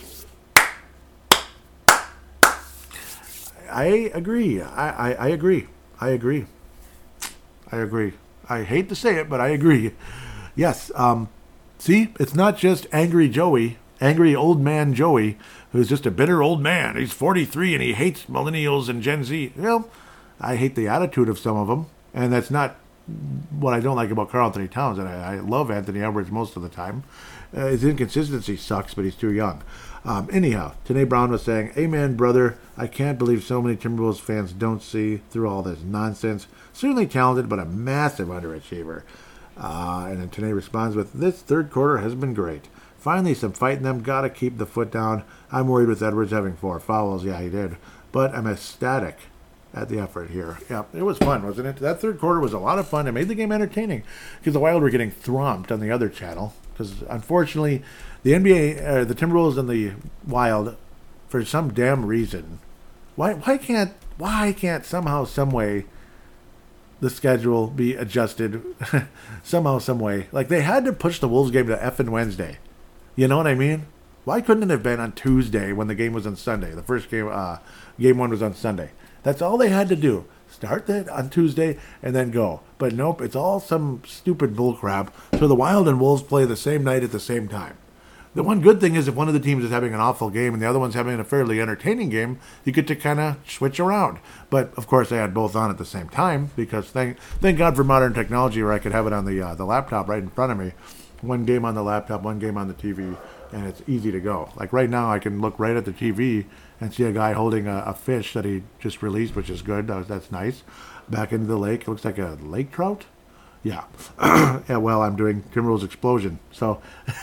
[SPEAKER 1] I agree. I agree. I agree. I agree. I hate to say it, but I agree. Yes. See, it's not just angry old man Joey, who's just a bitter old man. He's 43 and he hates millennials and Gen Z. I hate the attitude of some of them, and that's not what I don't like about Karl Anthony Towns. And I love Anthony Edwards most of the time. His inconsistency sucks, but he's too young. Anyhow, Tanae Brown was saying, "Amen, brother. I can't believe so many Timberwolves fans don't see through all this nonsense. Certainly talented, but a massive underachiever." And then Tanae responds with, "This third quarter has been great. Finally, some fight in them. Gotta keep the foot down. I'm worried with Edwards having 4 fouls. Yeah, he did. But I'm ecstatic at the effort here." Yeah, it was fun, wasn't it? That third quarter was a lot of fun. It made the game entertaining because the Wild were getting thromped on the other channel. Because unfortunately, the NBA, the Timberwolves and the Wild, for some damn reason, why can't somehow, some way, the schedule be adjusted somehow, some way? Like, they had to push the Wolves game to effing Wednesday. You know what I mean? Why couldn't it have been on Tuesday when the game was on Sunday? The first game, game 1 was on Sunday. That's all they had to do. Start that on Tuesday and then go. But nope, it's all some stupid bullcrap. So the Wild and Wolves play the same night at the same time. The one good thing is if one of the teams is having an awful game and the other one's having a fairly entertaining game, you get to kind of switch around. But of course, I had both on at the same time because thank God for modern technology where I could have it on the laptop right in front of me. One game on the laptop, one game on the TV, and it's easy to go. Like right now, I can look right at the TV and see a guy holding a fish that he just released, which is good. That's nice. Back into the lake. It looks like a lake trout. Yeah. Yeah. Well, I'm doing Timberwolves Explosion. So,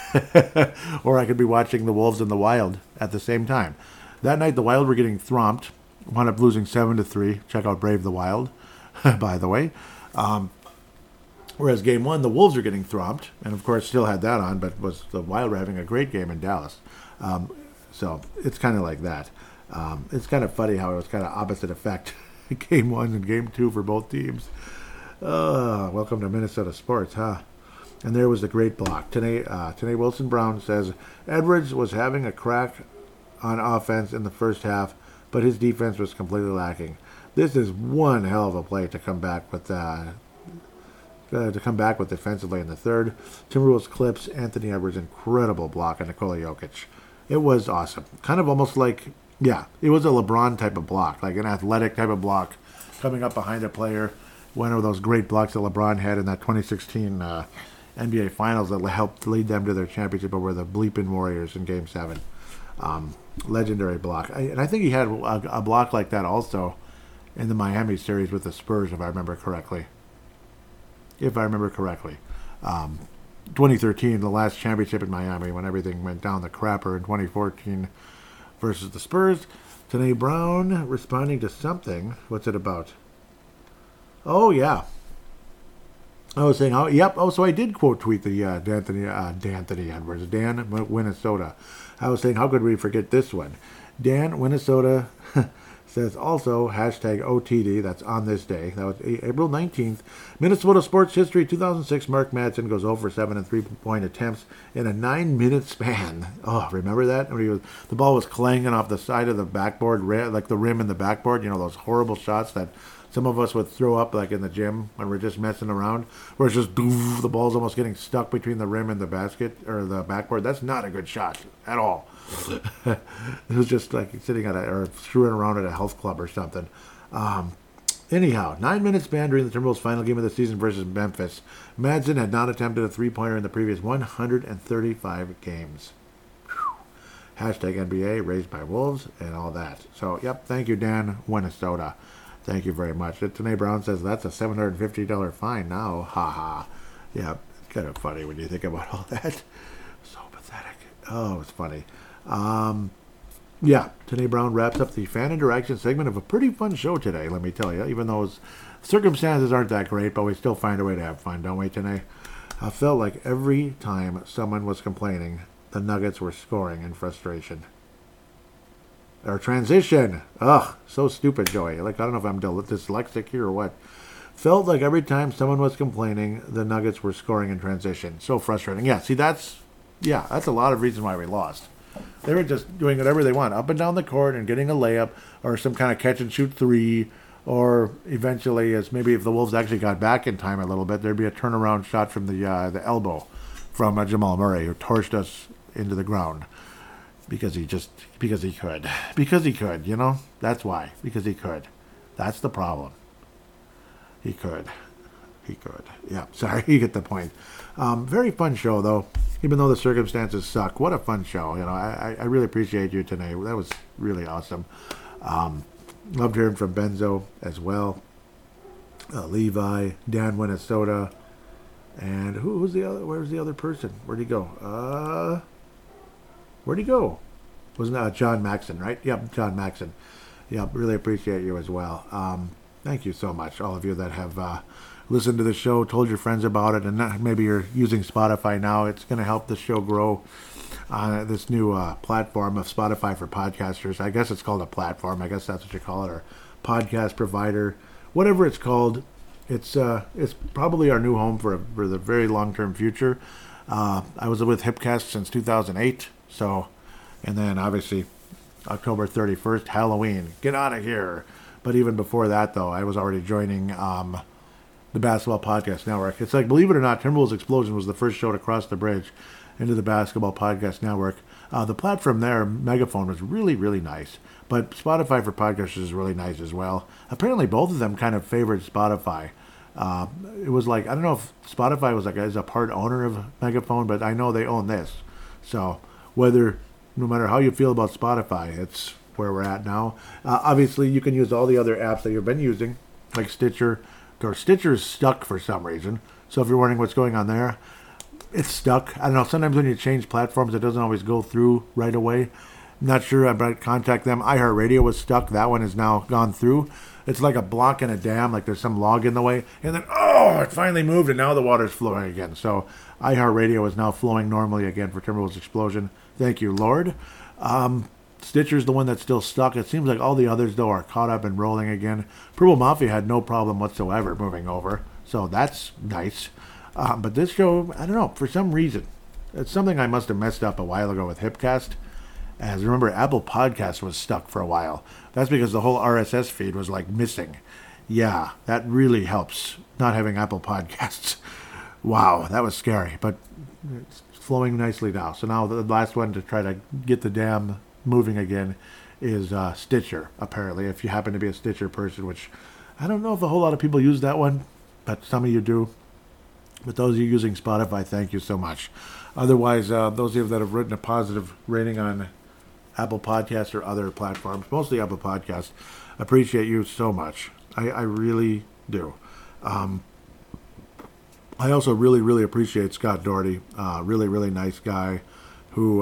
[SPEAKER 1] or I could be watching the Wolves and the Wild at the same time. That night, the Wild were getting thromped. Wound up losing 7-3. Check out Brave the Wild, by the way. Whereas game 1, the Wolves were getting thromped, and of course still had that on, but the Wild were having a great game in Dallas. So it's kind of like that. It's kind of funny how it was kind of opposite effect. Game 1 and game 2 for both teams. Welcome to Minnesota sports, huh? And there was the great block. Tanae Wilson Brown says, Edwards was having a crack on offense in the first half, but his defense was completely lacking. This is one hell of a play to come back with defensively in the third. Timberwolves clips Anthony Edwards' incredible block on Nikola Jokic. It was awesome. Kind of almost like, it was a LeBron type of block, like an athletic type of block coming up behind a player. One of those great blocks that LeBron had in that 2016 NBA Finals that helped lead them to their championship over the Bleepin' Warriors in Game 7. Legendary block. And I think he had a block like that also in the Miami series with the Spurs, if I remember correctly. 2013, the last championship in Miami, when everything went down the crapper in 2014 versus the Spurs. Tanae Brown responding to something. What's it about? Oh, yeah. I was saying, so I did quote tweet the D'Anthony Edwards, Dan, Minnesota. I was saying, how could we forget this one? Dan, Minnesota, says also, hashtag OTD, that's on this day. That was April 19th. Minnesota sports history, 2006, Mark Madsen goes 0 for 7 and 3-point attempts in a 9-minute span. Oh, remember that? When the ball was clanging off the side of the backboard, like the rim in the backboard, those horrible shots that some of us would throw up like in the gym when we're just messing around, where it's just the ball's almost getting stuck between the rim and the basket or the backboard. That's not a good shot at all. It was just like sitting or screwing around at a health club or something. Anyhow, 9-minute span during the Timberwolves' final game of the season versus Memphis. Madsen had not attempted a three-pointer in the previous 135 games. Whew. Hashtag NBA, raised by Wolves, and all that. So, thank you, Dan, Minnesota. Thank you very much. Tanae Brown says that's a $750 fine now. Ha ha. Yeah, it's kind of funny when you think about all that. So pathetic. Oh, it's funny. Tanae Brown wraps up the fan interaction segment of a pretty fun show today, let me tell you. Even though circumstances aren't that great, but we still find a way to have fun, don't we, Tanae? I felt like every time someone was complaining, the Nuggets were scoring in frustration. Or transition. Ugh, so stupid, Joey. Like, I don't know if I'm dyslexic here or what. Felt like every time someone was complaining, the Nuggets were scoring in transition. So frustrating. Yeah, see, that's a lot of reason why we lost. They were just doing whatever they want, up and down the court and getting a layup or some kind of catch and shoot three, or eventually, as maybe if the Wolves actually got back in time a little bit, there'd be a turnaround shot from the elbow from Jamal Murray, who torched us into the ground. Because he could, you know? That's why. Because he could. That's the problem. He could. Yeah, sorry, you get the point. Very fun show, though. Even though the circumstances suck, what a fun show. You know, I really appreciate you today. That was really awesome. Loved hearing from Benzo as well. Levi, Dan, Minnesota, and who's the other? Where's the other person? Where'd he go? Where'd he go? Wasn't that John Maxon, right? Yep, John Maxon. Yep, really appreciate you as well. Thank you so much, all of you that have listened to the show, told your friends about it, and maybe you're using Spotify now. It's going to help the show grow on this new platform of Spotify for podcasters. I guess it's called a platform. I guess that's what you call it, or podcast provider, whatever it's called. It's probably our new home for the very long-term future. I was with Hipcast since 2008, so, and then obviously October 31st, Halloween. Get out of here. But even before that, though, I was already joining the Basketball Podcast Network. It's like, believe it or not, Timberwolves Explosion was the first show to cross the bridge into the Basketball Podcast Network. The platform there, Megaphone, was really, really nice. But Spotify for Podcasters is really nice as well. Apparently, both of them kind of favored Spotify. It was like, I don't know if Spotify was like as a part owner of Megaphone, but I know they own this. So no matter how you feel about Spotify, it's where we're at now. Obviously, you can use all the other apps that you've been using, like Stitcher. Stitcher's stuck for some reason. So if you're wondering what's going on there, it's stuck. I don't know. Sometimes when you change platforms, it doesn't always go through right away. I'm not sure. I might contact them. iHeartRadio was stuck. That one has now gone through. It's like a block in a dam, like there's some log in the way. And then, it finally moved, and now the water's flowing again. So iHeartRadio is now flowing normally again for Timberwolves Explosion. Thank you, Lord. Stitcher's the one that's still stuck. It seems like all the others, though, are caught up and rolling again. Purple Mafia had no problem whatsoever moving over, so that's nice. But this show, I don't know, for some reason, it's something I must have messed up a while ago with Hipcast. As remember, Apple Podcast was stuck for a while. That's because the whole RSS feed was like missing. Yeah, that really helps, not having Apple Podcasts. Wow, that was scary, but it's flowing nicely now. So now the last one to try to get the dam moving again is Stitcher, apparently, if you happen to be a Stitcher person, which I don't know if a whole lot of people use that one, but some of you do. But those of you using Spotify, thank you so much. Otherwise, those of you that have written a positive rating on Apple Podcasts or other platforms, mostly Apple Podcasts, appreciate you so much. I really do. I also really, really appreciate Scott Doherty, really, really nice guy who,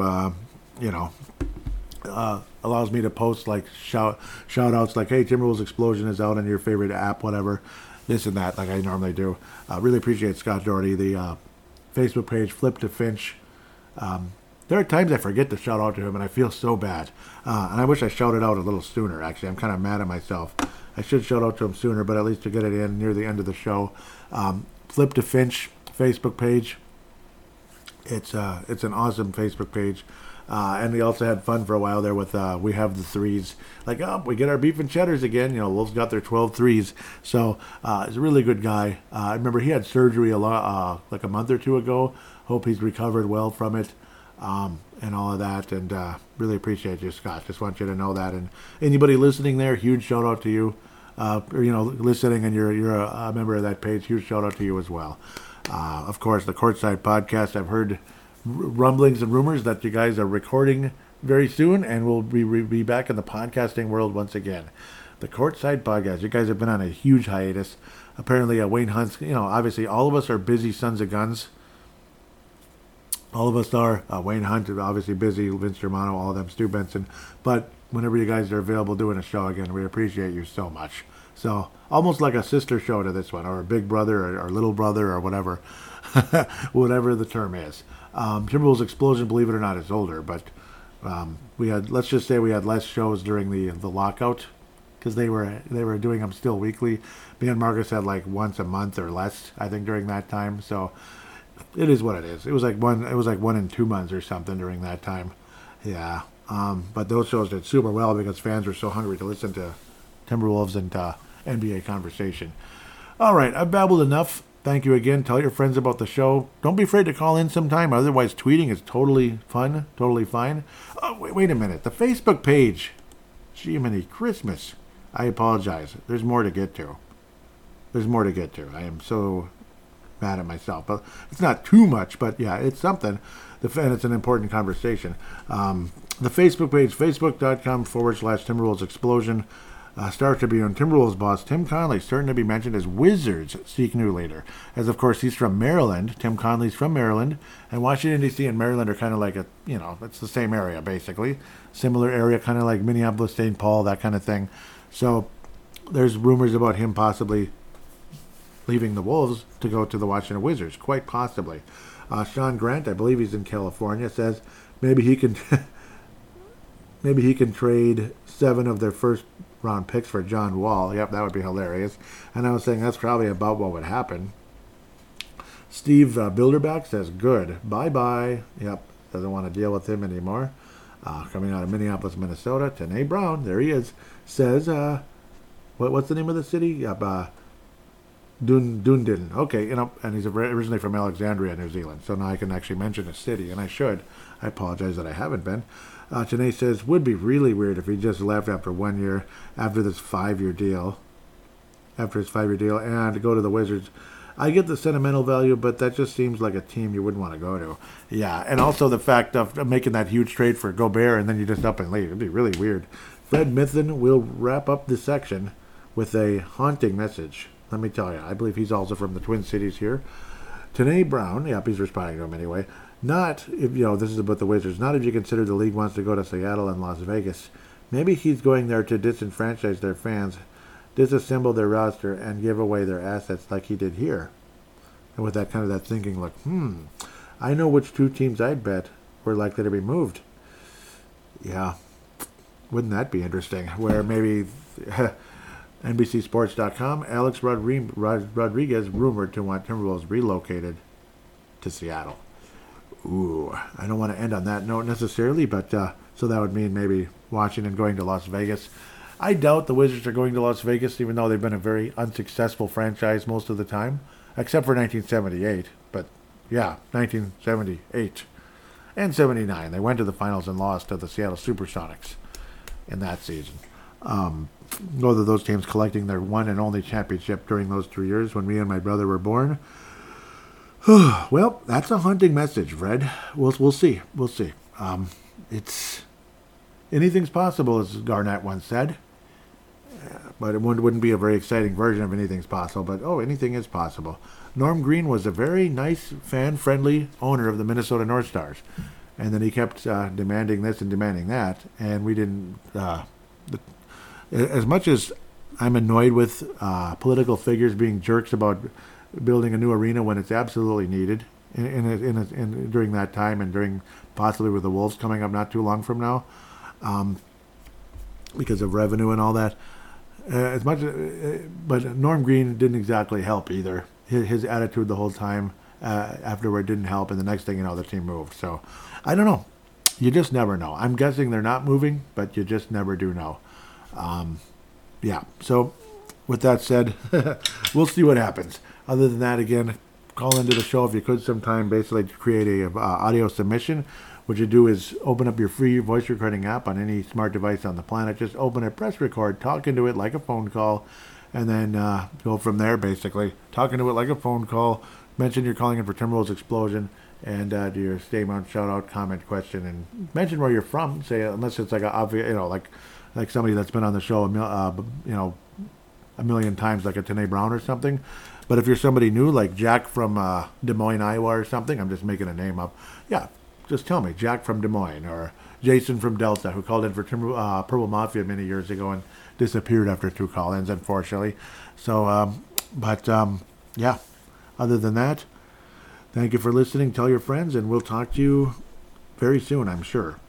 [SPEAKER 1] allows me to post like shout outs like, hey, Timberwolves Explosion is out on your favorite app, whatever, this and that, like I normally do. Really appreciate Scott Doherty. The Facebook page, Flip to Finch. There are times I forget to shout out to him, and I feel so bad. And I wish I shouted out a little sooner, actually. I'm kind of mad at myself. I should shout out to him sooner, but at least to get it in near the end of the show. Flip to Finch Facebook page. It's an awesome Facebook page. And we also had fun for a while there with We Have the Threes. Like, we get our beef and cheddars again. Wolves got their 12 threes. So he's a really good guy. I remember he had surgery like a month or two ago. Hope he's recovered well from it and all of that. And really appreciate you, Scott. Just want you to know that. And anybody listening there, huge shout out to you. Listening and you're a member of that page, huge shout out to you as well. Of course, the Courtside Podcast, I've heard rumblings and rumors that you guys are recording very soon and we'll be back in the podcasting world once again. The Courtside Podcast, you guys have been on a huge hiatus. Apparently Wayne Hunt's, obviously all of us are busy sons of guns. All of us are. Wayne Hunt is obviously busy, Vince Germano, all of them, Stu Benson. But whenever you guys are available doing a show again, we appreciate you so much. So almost like a sister show to this one, or a big brother or little brother or whatever. whatever the term is. Timberwolves Explosion, believe it or not, is older, but let's just say we had less shows during the lockout because they were doing them still weekly. Me and Marcus had like once a month or less, I think, during that time. So it is what it is. It was like 1 in 2 months or something during that time. Yeah. But those shows did super well because fans were so hungry to listen to Timberwolves and NBA conversation. All right, I've babbled enough. Thank you again. Tell your friends about the show. Don't be afraid to call in sometime. Otherwise, tweeting is totally fun, totally fine. Oh, wait a minute. The Facebook page. Jiminy Christmas. I apologize. There's more to get to. I am so mad at myself. But it's not too much, but yeah, it's something. And it's an important conversation. The Facebook page, facebook.com/Timberwolves Explosion. Star Tribune, Timberwolves boss Tim Connelly starting to be mentioned as Wizards seek new leader. As of course he's from Maryland. Tim Connelly's from Maryland. And Washington, D.C. and Maryland are kind of like it's the same area basically. Similar area, kind of like Minneapolis, St. Paul, that kind of thing. So there's rumors about him possibly leaving the Wolves to go to the Washington Wizards. Quite possibly. Sean Grant, I believe he's in California, says maybe he can trade 7 of their first round picks for John Wall. Yep, that would be hilarious. And I was saying that's probably about what would happen. Steve Bilderback says, good. Bye-bye. Yep, doesn't want to deal with him anymore. Coming out of Minneapolis, Minnesota, Tanae Brown, there he is, says, what's the name of the city? Yep, Dunedin. Okay, and he's originally from Alexandria, New Zealand. So now I can actually mention a city, and I should. I apologize that I haven't been. Tanae says, would be really weird if he just left after 1 year, after his 5-year deal, and to go to the Wizards. I get the sentimental value, but that just seems like a team you wouldn't want to go to. Yeah, and also the fact of making that huge trade for Gobert and then you just up and leave. It'd be really weird. Fred Mithun will wrap up this section with a haunting message. Let me tell you, I believe he's also from the Twin Cities here. Tanae Brown, yep, he's responding to him anyway. Not if, this is about the Wizards, not if you consider the league wants to go to Seattle and Las Vegas. Maybe he's going there to disenfranchise their fans, disassemble their roster, and give away their assets like he did here. And with that kind of that thinking, look, I know which 2 teams I'd bet were likely to be moved. Yeah, wouldn't that be interesting? Where maybe NBCSports.com, Alex Rodriguez rumored to want Timberwolves relocated to Seattle. Ooh, I don't want to end on that note necessarily, but so that would mean maybe Washington going to Las Vegas. I doubt the Wizards are going to Las Vegas, even though they've been a very unsuccessful franchise most of the time, except for 1978. But yeah, 1978 and 79. They went to the finals and lost to the Seattle Supersonics in that season. Both of those teams collecting their one and only championship during those 2 years when me and my brother were born. Well, that's a haunting message, Fred. We'll see. It's anything's possible, as Garnett once said. But it wouldn't be a very exciting version of anything's possible. But anything is possible. Norm Green was a very nice, fan-friendly owner of the Minnesota North Stars, and then he kept demanding this and demanding that, and we didn't. As much as I'm annoyed with political figures being jerks about building a new arena when it's absolutely needed in during that time and during possibly with the Wolves coming up not too long from now, because of revenue and all that. But Norm Green didn't exactly help either. His attitude the whole time afterward didn't help, and the next thing you know, the team moved. So I don't know. You just never know. I'm guessing they're not moving, but you just never do know. Yeah. So with that said, we'll see what happens. Other than that, again, call into the show if you could sometime, basically to create a audio submission. What you do is open up your free voice recording app on any smart device on the planet. Just open it, press record, talk into it like a phone call, and then go from there, basically. Talk into it like a phone call. Mention you're calling in for Timberwolves Explosion, and do your statement, shout out, comment, question, and mention where you're from. Say, unless it's like a obvious, like somebody that's been on the show a million times, like a Tanae Brown or something. But if you're somebody new, like Jack from Des Moines, Iowa or something, I'm just making a name up. Yeah, just tell me, Jack from Des Moines, or Jason from Delta, who called in for Purple Mafia many years ago and disappeared after 2 call-ins, unfortunately. So, yeah, other than that, Thank you for listening. Tell your friends, and we'll talk to you very soon, I'm sure.